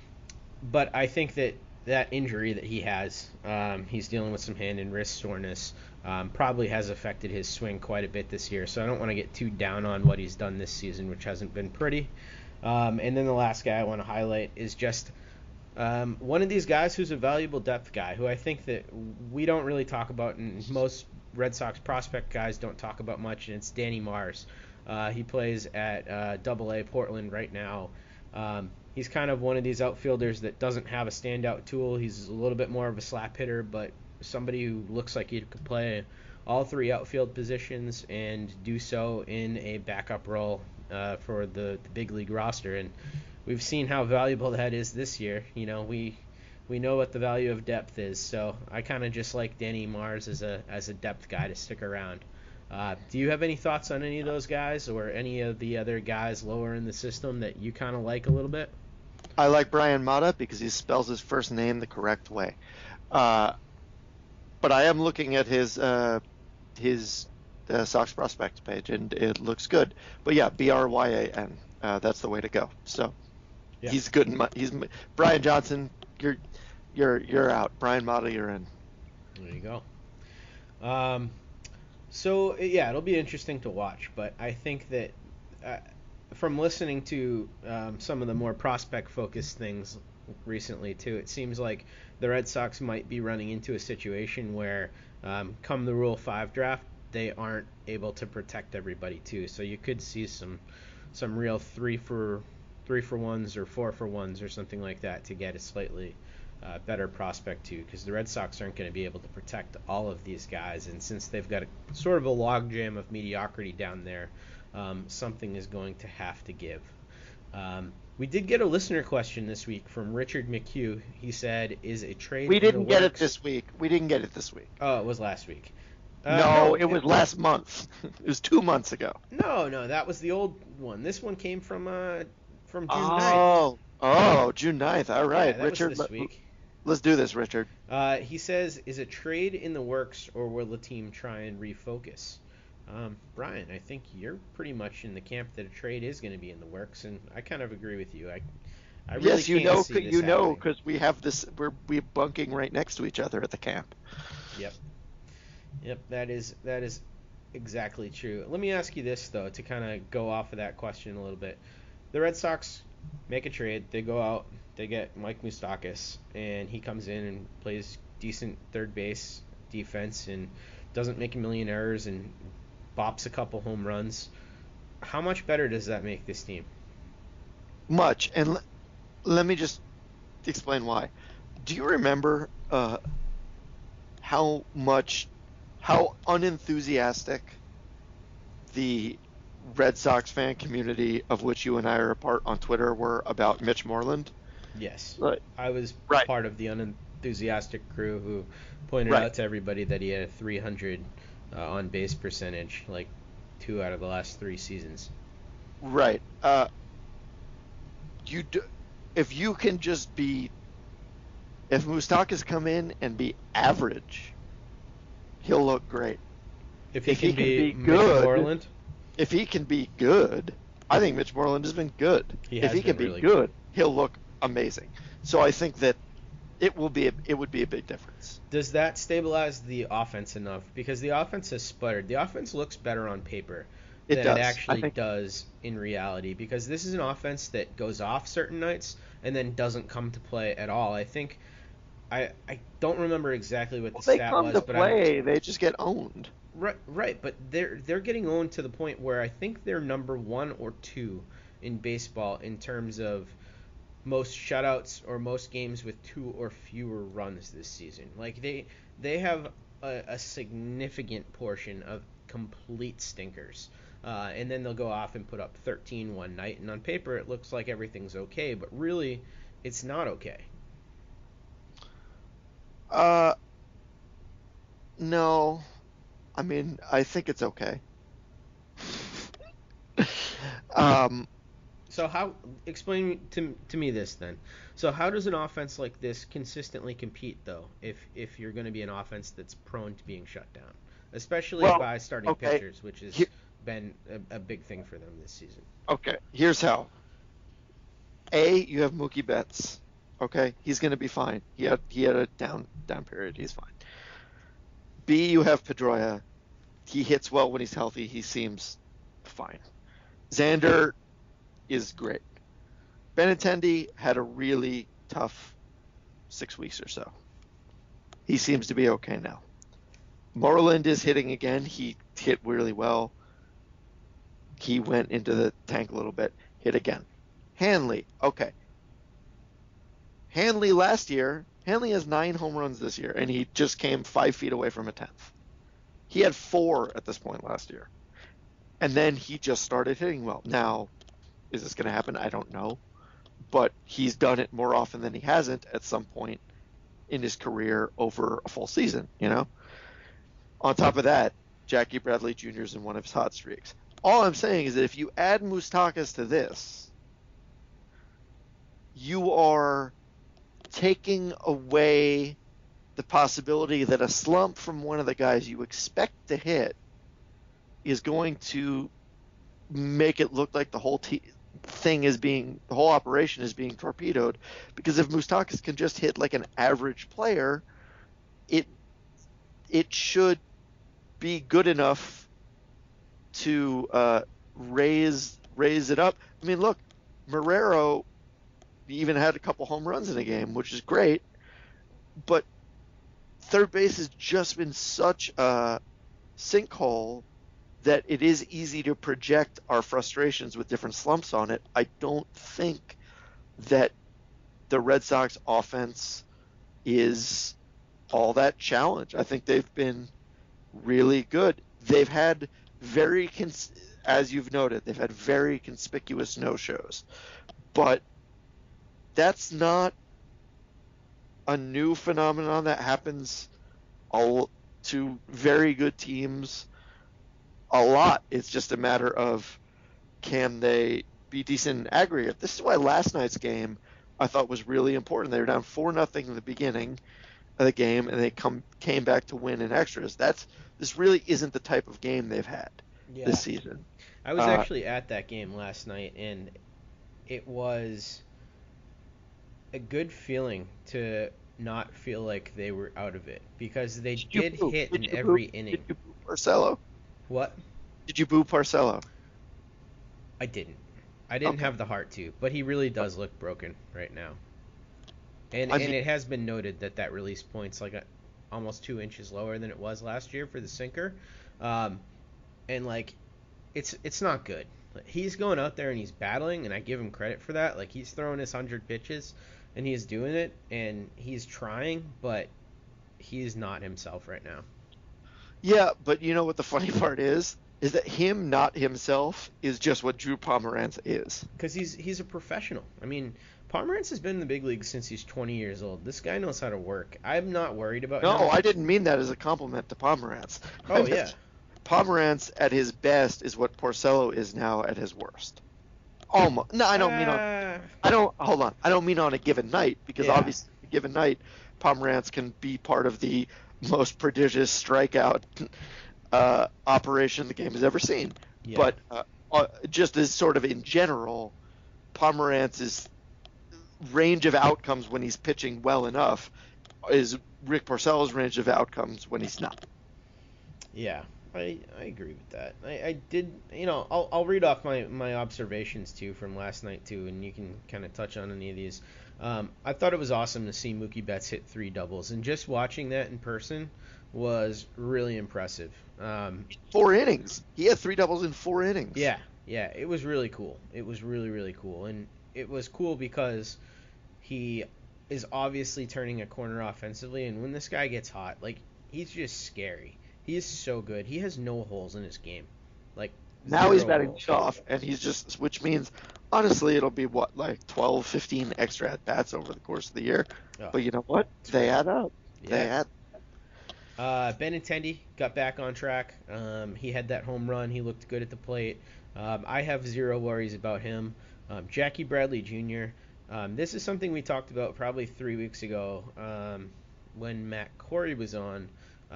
Speaker 1: I think that injury that he has, he's dealing with some hand and wrist soreness, probably has affected his swing quite a bit this year. So I don't want to get too down on what he's done this season, which hasn't been pretty. And then the last guy I want to highlight is just one of these guys who's a valuable depth guy, who I think that we don't really talk about, and most Red Sox prospect guys don't talk about much, and it's Danny Mars. He plays at Double-A Portland right now. He's kind of one of these outfielders that doesn't have a standout tool. He's a little bit more of a slap hitter, but somebody who looks like he could play all 3 outfield positions and do so in a backup role for the big league roster. And we've seen how valuable that is this year. We know what the value of depth is, so I kind of just like Danny Mars as a depth guy to stick around. Do you have any thoughts on any of those guys or any of the other guys lower in the system that you kind of like a little bit?
Speaker 2: I like Brian Mata because he spells his first name the correct way. But I am looking at his Sox Prospects page, and it looks good. But yeah, Bryan. That's the way to go. So yeah. He's good. He's Brian Johnson. You're out. Brian Mata, you're in.
Speaker 1: There you go. So yeah, it'll be interesting to watch, but I think that uh, from listening to some of the more prospect-focused things recently too, it seems like the Red Sox might be running into a situation where, come the Rule 5 draft, they aren't able to protect everybody too. So you could see some real three for ones or four for ones or something like that to get a slightly better prospect too, because the Red Sox aren't going to be able to protect all of these guys, and since they've got sort of a logjam of mediocrity down there, something is going to have to give. We did get a listener question this week from Richard McHugh. He said, "Is a trade
Speaker 2: We
Speaker 1: in the
Speaker 2: didn't get it
Speaker 1: works?"
Speaker 2: this week. We didn't get it this week.
Speaker 1: Oh, it was last week.
Speaker 2: No, it was last month. It was 2 months ago.
Speaker 1: No, that was the old one. This one came from June 9th.
Speaker 2: June 9th. All right,
Speaker 1: Yeah, that
Speaker 2: Richard.
Speaker 1: was this week.
Speaker 2: Let's do this, Richard.
Speaker 1: He says, "Is a trade in the works, or will the team try and refocus?" Brian, I think you're pretty much in the camp that a trade is going to be in the works, and I kind of agree with you. I really
Speaker 2: Yes,
Speaker 1: can't see this happening.
Speaker 2: because we have this. We're bunking right next to each other at the camp.
Speaker 1: Yep, that is exactly true. Let me ask you this though, to kind of go off of that question a little bit. The Red Sox make a trade. They go out, they get Mike Moustakas, and he comes in and plays decent third base defense and doesn't make a million errors and bops a couple home runs. How much better does that make this team?
Speaker 2: Much, and let me just explain why. Do you remember how unenthusiastic the Red Sox fan community, of which you and I are a part on Twitter, were about Mitch Moreland?
Speaker 1: Yes.
Speaker 2: Right.
Speaker 1: I was
Speaker 2: Right.
Speaker 1: part of the unenthusiastic crew who pointed
Speaker 2: Right.
Speaker 1: out to everybody that he had a 300 on base percentage, like 2 out of the last 3 seasons.
Speaker 2: Right. If you can just be, if Moustakas come in and be average, he'll look great.
Speaker 1: If he
Speaker 2: If
Speaker 1: can
Speaker 2: he can
Speaker 1: be
Speaker 2: be
Speaker 1: Mitch
Speaker 2: good,
Speaker 1: Moreland,
Speaker 2: If he can be good, I think Mitch Moreland has been good.
Speaker 1: He
Speaker 2: If
Speaker 1: has
Speaker 2: he can
Speaker 1: been
Speaker 2: be
Speaker 1: really
Speaker 2: good, he'll look amazing. So I think that it would be a big difference.
Speaker 1: does that stabilize the offense enough? Because the offense has sputtered. The offense looks better on paper
Speaker 2: It
Speaker 1: than
Speaker 2: does.
Speaker 1: it
Speaker 2: I
Speaker 1: actually
Speaker 2: think-
Speaker 1: does in reality. Because this is an offense that goes off certain nights and then doesn't come to play at all. I think I don't remember exactly what the
Speaker 2: They
Speaker 1: stat
Speaker 2: come
Speaker 1: was,
Speaker 2: to
Speaker 1: but
Speaker 2: play, they just get owned.
Speaker 1: Right, but they're getting owned to the point where I think they're number 1 or 2 in baseball in terms of most shutouts or most games with 2 or fewer runs this season. Like they have a significant portion of complete stinkers. And then they'll go off and put up 13 one night, and on paper it looks like everything's okay, but really it's not okay.
Speaker 2: No. I mean, I think it's okay.
Speaker 1: So explain to me this then. So how does an offense like this consistently compete though, if you're going to be an offense that's prone to being shut down, especially by starting pitchers, which has been a big thing for them this season.
Speaker 2: Okay, here's how. A, you have Mookie Betts. Okay, he's going to be fine. He had a down period. He's fine. B, you have Pedroia. He hits well when he's healthy. He seems fine. Xander is great. Benintendi had a really tough 6 weeks or so. He seems to be okay now. Moreland is hitting again. He hit really well. He went into the tank a little bit. Hit again. Hanley. Okay. Hanley has 9 home runs this year, and he just came 5 feet away from a 10th. He had 4 at this point last year. And then he just started hitting well. Now, is this going to happen? I don't know. But he's done it more often than he hasn't at some point in his career over a full season, you know? On top of that, Jackie Bradley Jr. is in one of his hot streaks. All I'm saying is that if you add Moustakas to this, you are taking away the possibility that a slump from one of the guys you expect to hit is going to make it look like the whole the whole operation is being torpedoed. Because if Moustakas can just hit like an average player, it should be good enough to raise it up. I mean, look, Marrero even had a couple home runs in a game, which is great, but third base has just been such a sinkhole that it is easy to project our frustrations with different slumps on it. I don't think that the Red Sox offense is all that challenged. I think they've been really good. They've had as you've noted, they've had very conspicuous no-shows. But that's not a new phenomenon that happens to very good teams a lot. It's just a matter of, can they be decent in aggregate? This is why last night's game I thought was really important. They were down 4-0 in the beginning of the game, and they came back to win in extras. This really isn't the type of game they've had this season.
Speaker 1: I was actually at that game last night, and it was a good feeling to not feel like they were out of it, because they did hit in every inning.
Speaker 2: Did you boo Porcello?
Speaker 1: What?
Speaker 2: Did you boo Porcello?
Speaker 1: I didn't. I didn't have the heart to, but he really does look broken right now. And it has been noted that release point's like almost 2 inches lower than it was last year for the sinker. And like, it's not good. He's going out there and he's battling, and I give him credit for that. Like, he's throwing his 100 pitches, and he's doing it, and he's trying, but he's not himself right now.
Speaker 2: Yeah, but you know what the funny part is that him not himself is just what Drew Pomeranz is.
Speaker 1: Because he's a professional. I mean, Pomeranz has been in the big leagues since he's 20 years old. This guy knows how to work. I'm not worried about him.
Speaker 2: No, I didn't mean that as a compliment to Pomeranz.
Speaker 1: Oh, yeah.
Speaker 2: Pomeranz at his best is what Porcello is now at his worst. Almost. No, I don't mean hold on. I don't mean on a given night, because obviously a given night Pomeranz can be part of the most prodigious strikeout operation the game has ever seen. Yeah. But just as sort of in general, Pomeranz's range of outcomes when he's pitching well enough is Rick Porcello's range of outcomes when he's not.
Speaker 1: Yeah, I agree with that. I did, I'll read off my observations too from last night too, and you can kind of touch on any of these. I thought it was awesome to see Mookie Betts hit 3 doubles, and just watching that in person was really impressive.
Speaker 2: 4 innings. He had 3 doubles in 4 innings.
Speaker 1: Yeah, it was really cool. It was really, really cool, and it was cool because he is obviously turning a corner offensively, and when this guy gets hot, like, he's just scary. He is so good. He has no holes in his game. Like,
Speaker 2: now he's batting off, and which means, honestly, it'll be like 12, 15 extra at-bats over the course of the year. Oh, but you know what? They add up. Yeah. They add.
Speaker 1: Benintendi got back on track. He had that home run. He looked good at the plate. I have zero worries about him. Jackie Bradley Jr., this is something we talked about probably 3 weeks ago when Matt Corey was on.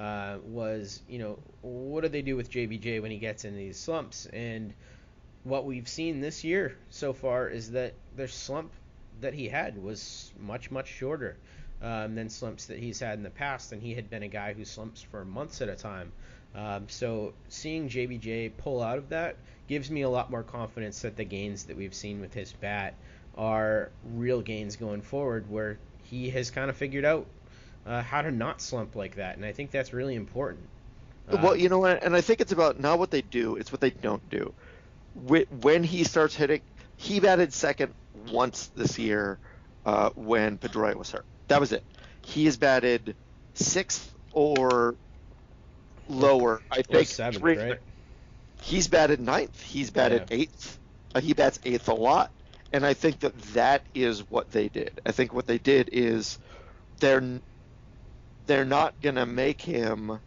Speaker 1: What do they do with JBJ when he gets in these slumps? And what we've seen this year so far is that the slump that he had was much, much shorter than slumps that he's had in the past, and he had been a guy who slumps for months at a time. So seeing JBJ pull out of that gives me a lot more confidence that the gains that we've seen with his bat are real gains going forward, where he has kind of figured out how to not slump like that, and I think that's really important.
Speaker 2: Well, you know what, and I think it's about not what they do, it's what they don't do. When he starts hitting, he batted second once this year when Pedroia was hurt. That was it. He has batted 6th or lower, I think.
Speaker 1: 7th, right?
Speaker 2: He's batted 9th. He's batted 8th. He bats 8th a lot, and I think that is what they did. I think what they did is they're not gonna make him.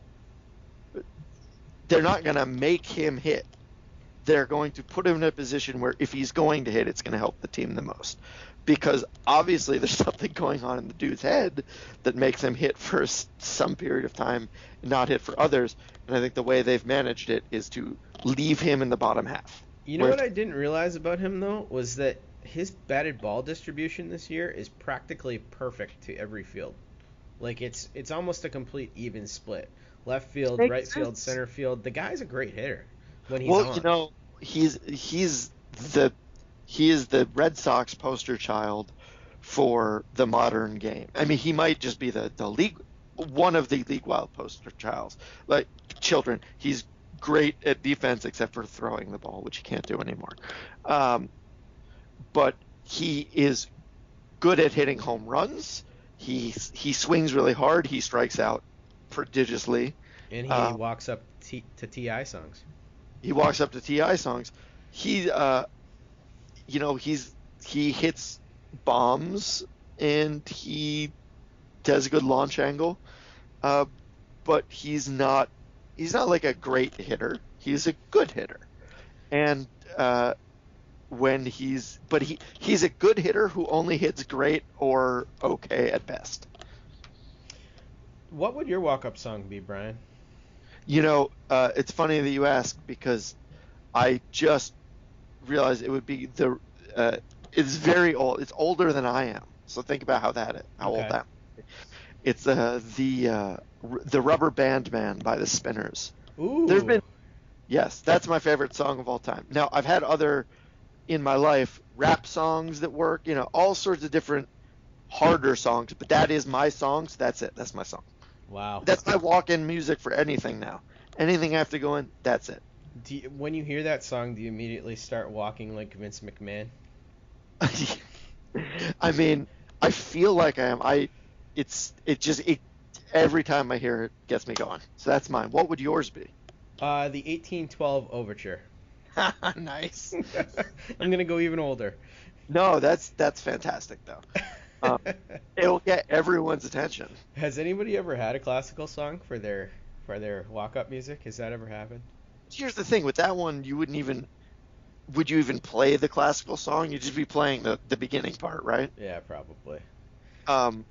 Speaker 2: They're not gonna make him hit. They're going to put him in a position where if he's going to hit, it's going to help the team the most. Because obviously there's something going on in the dude's head that makes him hit for some period of time and not hit for others. And I think the way they've managed it is to leave him in the bottom half.
Speaker 1: You know what I didn't realize about him, though, was that his batted ball distribution this year is practically perfect to every field. Like, it's almost a complete even split. left field,
Speaker 2: Makes
Speaker 1: right field,
Speaker 2: sense.
Speaker 1: center field. The guy's a great hitter when he's
Speaker 2: Well,
Speaker 1: on.
Speaker 2: he's the he is the Red Sox poster child for the modern game. I mean, he might just be the league one of the league wild poster childs, like children. He's great at defense except for throwing the ball, which he can't do anymore. Um, but he is good at hitting home runs. He swings really hard. He strikes out prodigiously.
Speaker 1: And he
Speaker 2: Uh,
Speaker 1: walks up to Ti songs.
Speaker 2: he walks up to Ti songs. He he hits bombs and he does a good launch angle. Uh, but he's not like a great hitter. He's a good hitter. And he's a good hitter who only hits great or okay at best.
Speaker 1: What would your walk-up song be, Brian?
Speaker 2: It's funny that you ask because I just realized it would be it's very old. It's older than I am. So think about how old
Speaker 1: Okay.
Speaker 2: that. It's the Rubber Band Man by the Spinners. There's
Speaker 1: Ooh.
Speaker 2: been Yes, that's my favorite song of all time. Now, I've had other in my life rap songs that work, all sorts of different harder songs, but that is my song, so that's it. That's my song.
Speaker 1: Wow.
Speaker 2: That's my walk-in music for anything now. Anything I have to go in, that's it.
Speaker 1: When you hear that song, do you immediately start walking like Vince McMahon?
Speaker 2: I mean, I feel like I am. Every time I hear it gets me going. So that's mine. What would yours be?
Speaker 1: The 1812 Overture.
Speaker 2: Nice.
Speaker 1: I'm gonna go even older.
Speaker 2: No, that's fantastic though. Um, It'll get everyone's attention.
Speaker 1: Has anybody ever had a classical song for their walk-up music? Has that ever happened?
Speaker 2: Here's the thing with that one, would you even play the classical song? You'd just be playing the beginning part, right?
Speaker 1: Yeah, probably.
Speaker 2: Um,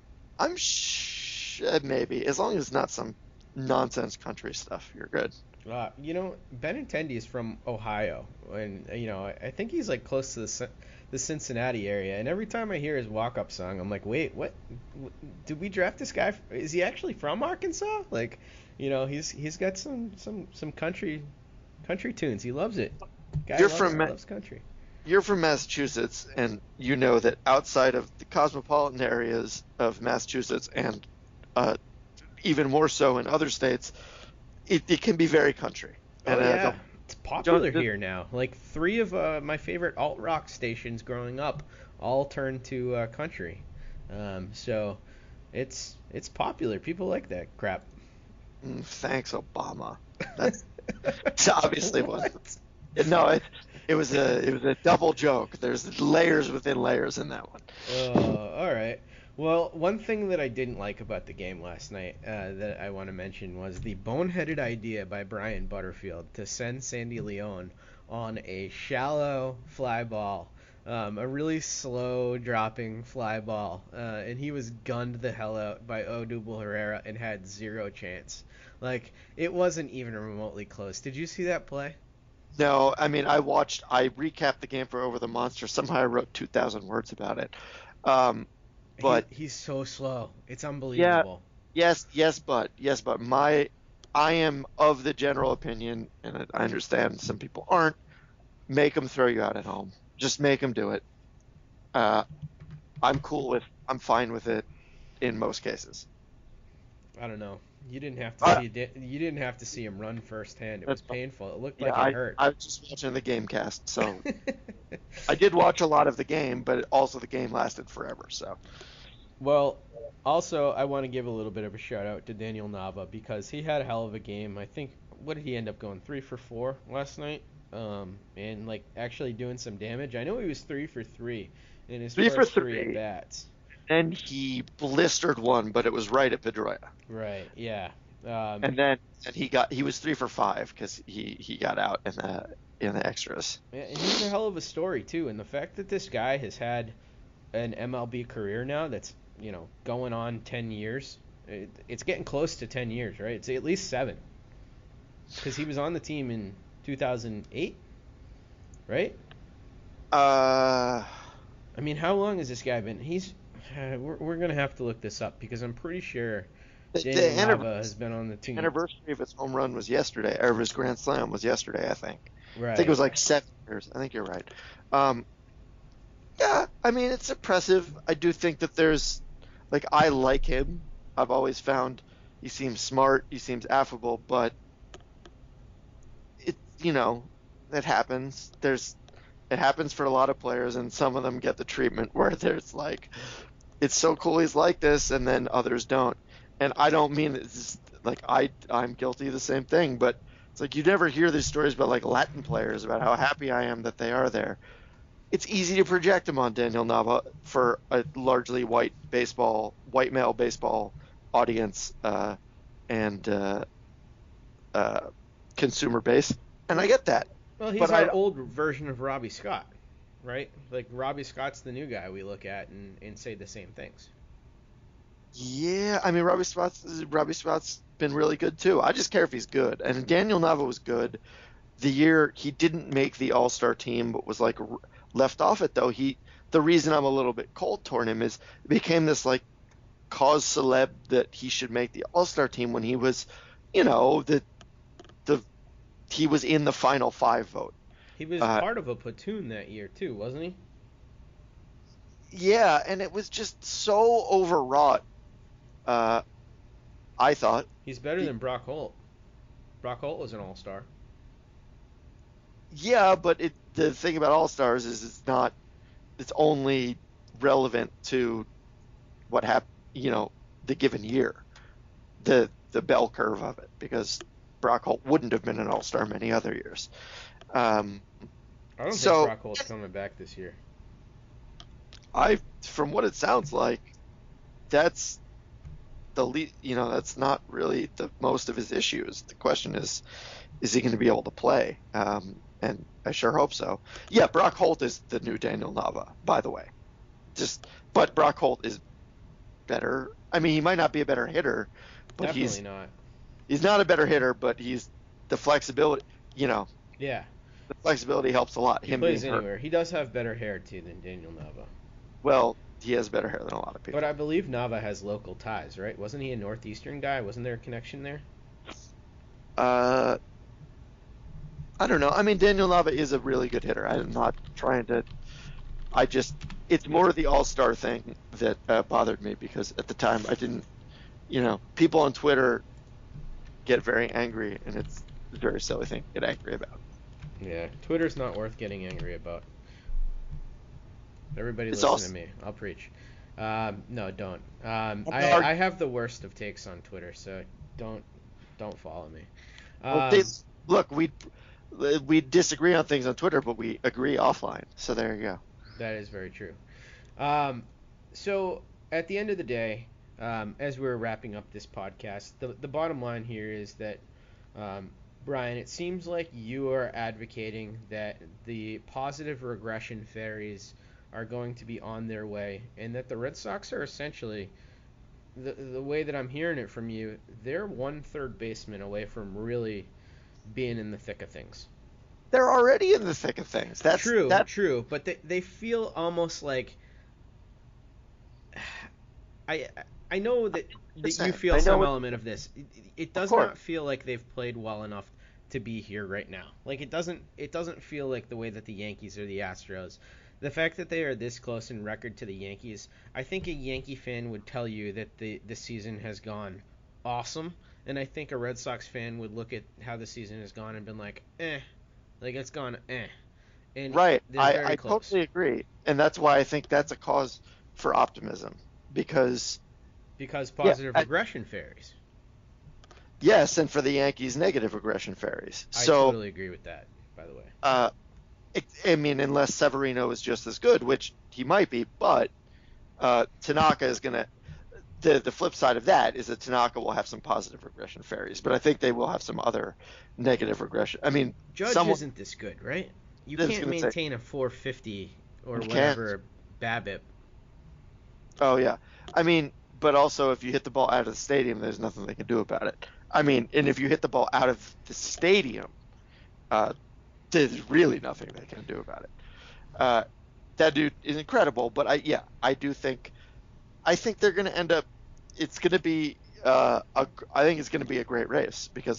Speaker 2: maybe as long as it's not some nonsense country stuff, you're good.
Speaker 1: Benintendi is from Ohio, and I think he's like close to the Cincinnati area. And every time I hear his walk-up song, I'm like, wait, what? Did we draft this guy? Is he actually from Arkansas? Like, he's got some country tunes. He loves it. Guy
Speaker 2: You're
Speaker 1: loves,
Speaker 2: from Ma-
Speaker 1: loves country.
Speaker 2: you're from Massachusetts, and you know that outside of the cosmopolitan areas of Massachusetts, and even more so in other states, it can be very country.
Speaker 1: Oh
Speaker 2: And
Speaker 1: yeah, it's popular
Speaker 2: don't-
Speaker 1: here now. Like three of my favorite alt rock stations growing up all turned to country. So it's popular. People like that crap.
Speaker 2: Thanks, Obama. That's obviously was.
Speaker 1: What?
Speaker 2: No, it was a double joke. There's layers within layers in that one.
Speaker 1: All right. Well, one thing that I didn't like about the game last night that I want to mention was the boneheaded idea by Brian Butterfield to send Sandy Leon on a shallow fly ball, a really slow dropping fly ball, and he was gunned the hell out by Odubel Herrera and had zero chance. Like, it wasn't even remotely close. Did you see that play?
Speaker 2: No, I mean I recapped the game for Over the Monster. Somehow I wrote 2,000 words about it. But
Speaker 1: He's so slow. It's
Speaker 2: yeah,
Speaker 1: unbelievable.
Speaker 2: yes, but I am of the general opinion, and I understand some people aren't. Make them throw you out at home. Just make them do it. I'm fine with it in most cases.
Speaker 1: I don't know. You didn't have to you didn't have to see him run firsthand. It was painful. It looked
Speaker 2: Yeah,
Speaker 1: like it hurt.
Speaker 2: I was just watching the game cast, so I did watch a lot of the game, but also the game lasted forever. So
Speaker 1: Well, also I want to give a little bit of a shout out to Daniel Nava because he had a hell of a game. I think what did he end up going 3 for 4 last night? And like actually doing some damage. I know he was 3 for 3 in his
Speaker 2: 3 for
Speaker 1: first 3
Speaker 2: 3.
Speaker 1: at bats.
Speaker 2: then he blistered one, but it was right at Pedroia.
Speaker 1: Right. Yeah.
Speaker 2: And he was 3 for 5 because he got out in the extras.
Speaker 1: And he's a hell of a story too. And the fact that this guy has had an MLB career now that's going on 10 years. It's getting close to 10 years, right? It's at least 7. Because he was on the team in 2008, right?
Speaker 2: Uh,
Speaker 1: I mean, how long has this guy been? We're gonna have to look this up because I'm pretty sure Daniel Nava has been on the team.
Speaker 2: Anniversary of his home run was yesterday, or his grand slam was yesterday, I think.
Speaker 1: Right.
Speaker 2: I think it was like 7 years. I think you're right. Yeah, I mean, it's impressive. I do think that there's, like, I like him. I've always found he seems smart, he seems affable, but it, it happens. It happens for a lot of players, and some of them get the treatment where there's like, it's so cool he's like this, and then others don't. And I don't mean it's like I'm guilty of the same thing, but it's like you never hear these stories about like Latin players about how happy I am that they are there. It's easy to project them on Daniel Nava for a largely white male baseball audience and consumer base, and I get that.
Speaker 1: Well, he's our old version of Robbie Scott, right? Like Robbie Scott's the new guy we look at and say the same things.
Speaker 2: Yeah, I mean Robbie Scott's been really good too. I just care if he's good. And Daniel Nava was good the year he didn't make the All-Star team, but was like left off it though. The reason I'm a little bit cold toward him is it became this like cause celeb that he should make the All-Star team when he was, he was in the final 5 vote.
Speaker 1: He was part of a platoon that year too, wasn't he?
Speaker 2: Yeah, and it was just so overwrought. I thought
Speaker 1: he's better than Brock Holt. Brock Holt was an All-Star.
Speaker 2: Yeah, but the thing about All-Stars is it's only relevant to what happened, the given year, the bell curve of it, because Brock Holt wouldn't have been an All-Star many other years.
Speaker 1: I don't think Brock Holt's coming back this year.
Speaker 2: From what it sounds like, that's that's not really the most of his issues. The question is he going to be able to play? And I sure hope so. Yeah, Brock Holt is the new Daniel Nava, by the way. But Brock Holt is better. I mean, he might not be a better hitter, but
Speaker 1: Definitely not.
Speaker 2: He's not a better hitter, but he's the flexibility.
Speaker 1: Yeah.
Speaker 2: The flexibility helps a lot.
Speaker 1: He plays anywhere. He does have better hair too than Daniel Nava.
Speaker 2: Well, he has better hair than a lot of people.
Speaker 1: But I believe Nava has local ties, right? Wasn't he a Northeastern guy? Wasn't there a connection there?
Speaker 2: I don't know. I mean, Daniel Nava is a really good hitter. I'm not trying to. It's more the All-Star thing that bothered me, because at the time I didn't. People on Twitter get very angry, and it's a very silly thing to get angry about.
Speaker 1: Yeah, Twitter's not worth getting angry about. Everybody listen to me. I'll preach. No, don't. I have the worst of takes on Twitter, so don't follow me.
Speaker 2: Look, we disagree on things on Twitter, but we agree offline. So there you go.
Speaker 1: That is very true. So at the end of the day, as we're wrapping up this podcast, the bottom line here is that, Brian, it seems like you are advocating that the positive regression fairies are going to be on their way, and that the Red Sox are essentially, the way that I'm hearing it from you, they're 1 third baseman away from really being in the thick of things.
Speaker 2: They're already in the thick of things. That's
Speaker 1: true, but they feel almost like, I know that you feel some element of this. It does not feel like they've played well enough to be here right now. Like it doesn't feel like the way that the Yankees or the Astros. The fact that they are this close in record to the Yankees, I think a Yankee fan would tell you that the season has gone awesome, and I think a Red Sox fan would look at how the season has gone and been like, like it's gone, And
Speaker 2: right, I totally agree, and that's why I think that's a cause for optimism, because
Speaker 1: positive regression fairies.
Speaker 2: Yes, and for the Yankees, negative regression fairies.
Speaker 1: I totally agree with that, by the way.
Speaker 2: I mean, unless Severino is just as good, which he might be, but Tanaka is going to – the flip side of that is that Tanaka will have some positive regression fairies, but I think they will have some other negative regression. I mean,
Speaker 1: Judge isn't this good, right? You can't maintain a 450 or whatever BABIP.
Speaker 2: Oh, yeah. I mean, but also if you hit the ball out of the stadium, there's nothing they can do about it. I mean, and if you hit the ball out of the stadium, there's really nothing they can do about it. That dude is incredible, but I think they're going to end up. It's going to be I think it's going to be a great race because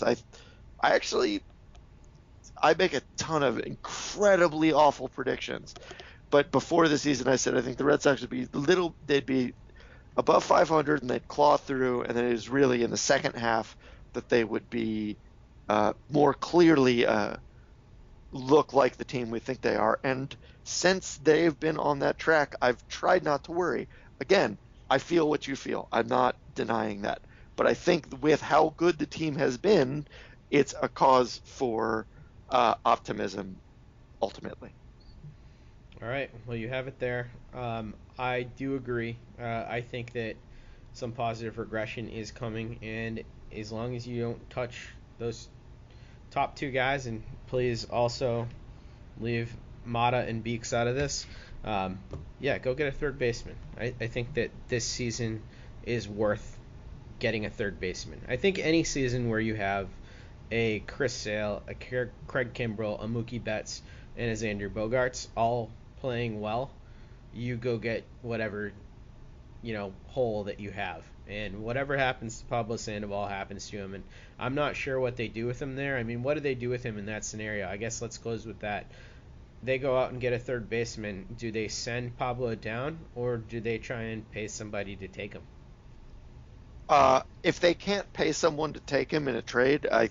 Speaker 2: I make a ton of incredibly awful predictions. But before the season, I said I think the Red Sox they'd be above 500 and they'd claw through, and then it was really in the second half that they would be more clearly look like the team we think they are. And since they've been on that track, I've tried not to worry. Again, I feel what you feel. I'm not denying that. But I think with how good the team has been, it's a cause for optimism ultimately.
Speaker 1: All right. Well, you have it there. I do agree. I think that some positive regression is coming, and as long as you don't touch those top two guys, and please also leave Mata and Beeks out of this, go get a third baseman. I think that this season is worth getting a third baseman. I think any season where you have a Chris Sale, a Craig Kimbrell, a Mookie Betts, and a Xander Bogaerts all playing well, you go get whatever hole that you have, and whatever happens to Pablo Sandoval happens to him. And I'm not sure what they do with him there. I mean, what do they do with him in that scenario? I guess let's close with that. They go out and get a third baseman. Do they send Pablo down, or do they try and pay somebody to take him?
Speaker 2: If they can't pay someone to take him in a trade, I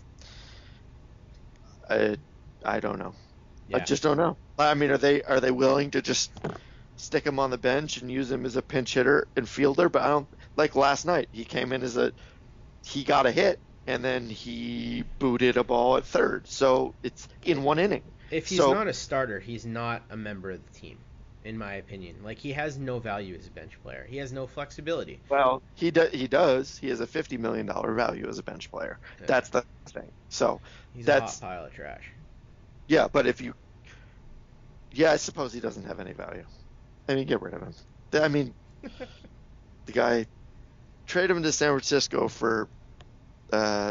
Speaker 2: don't know. Yeah. I just don't know. I mean, are they willing to just stick him on the bench and use him as a pinch hitter and fielder? But I don't, like last night, he came in he got a hit and then he booted a ball at third. So it's in one inning.
Speaker 1: If he's not a starter, he's not a member of the team, in my opinion. Like, he has no value as a bench player. He has no flexibility.
Speaker 2: Well, he does. He has a $50 million value as a bench player. Yeah. That's the thing. So
Speaker 1: he's a hot pile of trash.
Speaker 2: Yeah, but I suppose he doesn't have any value. I mean, get rid of him. I mean, the guy, trade him to San Francisco for, I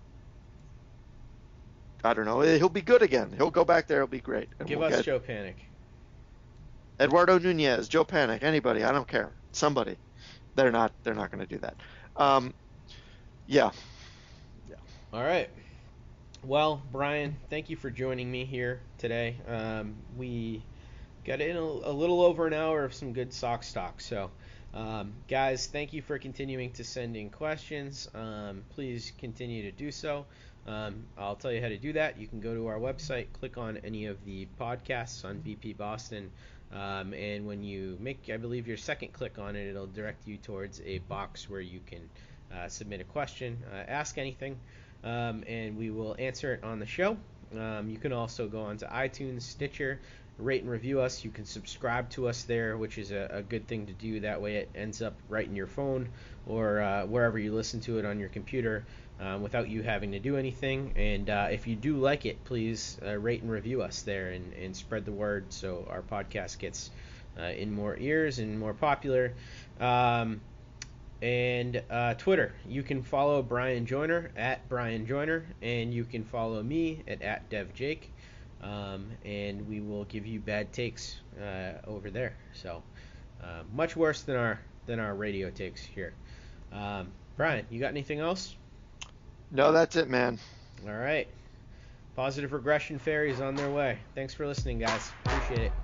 Speaker 2: don't know. He'll be good again. He'll go back there. He'll be great.
Speaker 1: And Give us Joe Panik.
Speaker 2: Eduardo Nunez, Joe Panik, anybody. I don't care. Somebody. They're not going to do that. Yeah.
Speaker 1: All right. Well, Brian, thank you for joining me here today. We got in a little over an hour of some good Sox talk. So, guys, thank you for continuing to send in questions. Please continue to do so. I'll tell you how to do that. You can go to our website, click on any of the podcasts on VP Boston, and when you make, I believe, your second click on it, it'll direct you towards a box where you can submit a question, ask anything, and we will answer it on the show. You can also go onto iTunes, Stitcher, rate and review us. You can subscribe to us there, which is a good thing to do. That way it ends up right in your phone or wherever you listen to it on your computer without you having to do anything. And if you do like it, please rate and review us there and spread the word so our podcast gets in more ears and more popular. And Twitter, you can follow Brian Joyner at Brian Joyner, and you can follow me at DevJake. And we will give you bad takes over there. So much worse than our radio takes here. Brian, you got anything else?
Speaker 2: No, that's it, man.
Speaker 1: All right. Positive regression fairies on their way. Thanks for listening, guys. Appreciate it.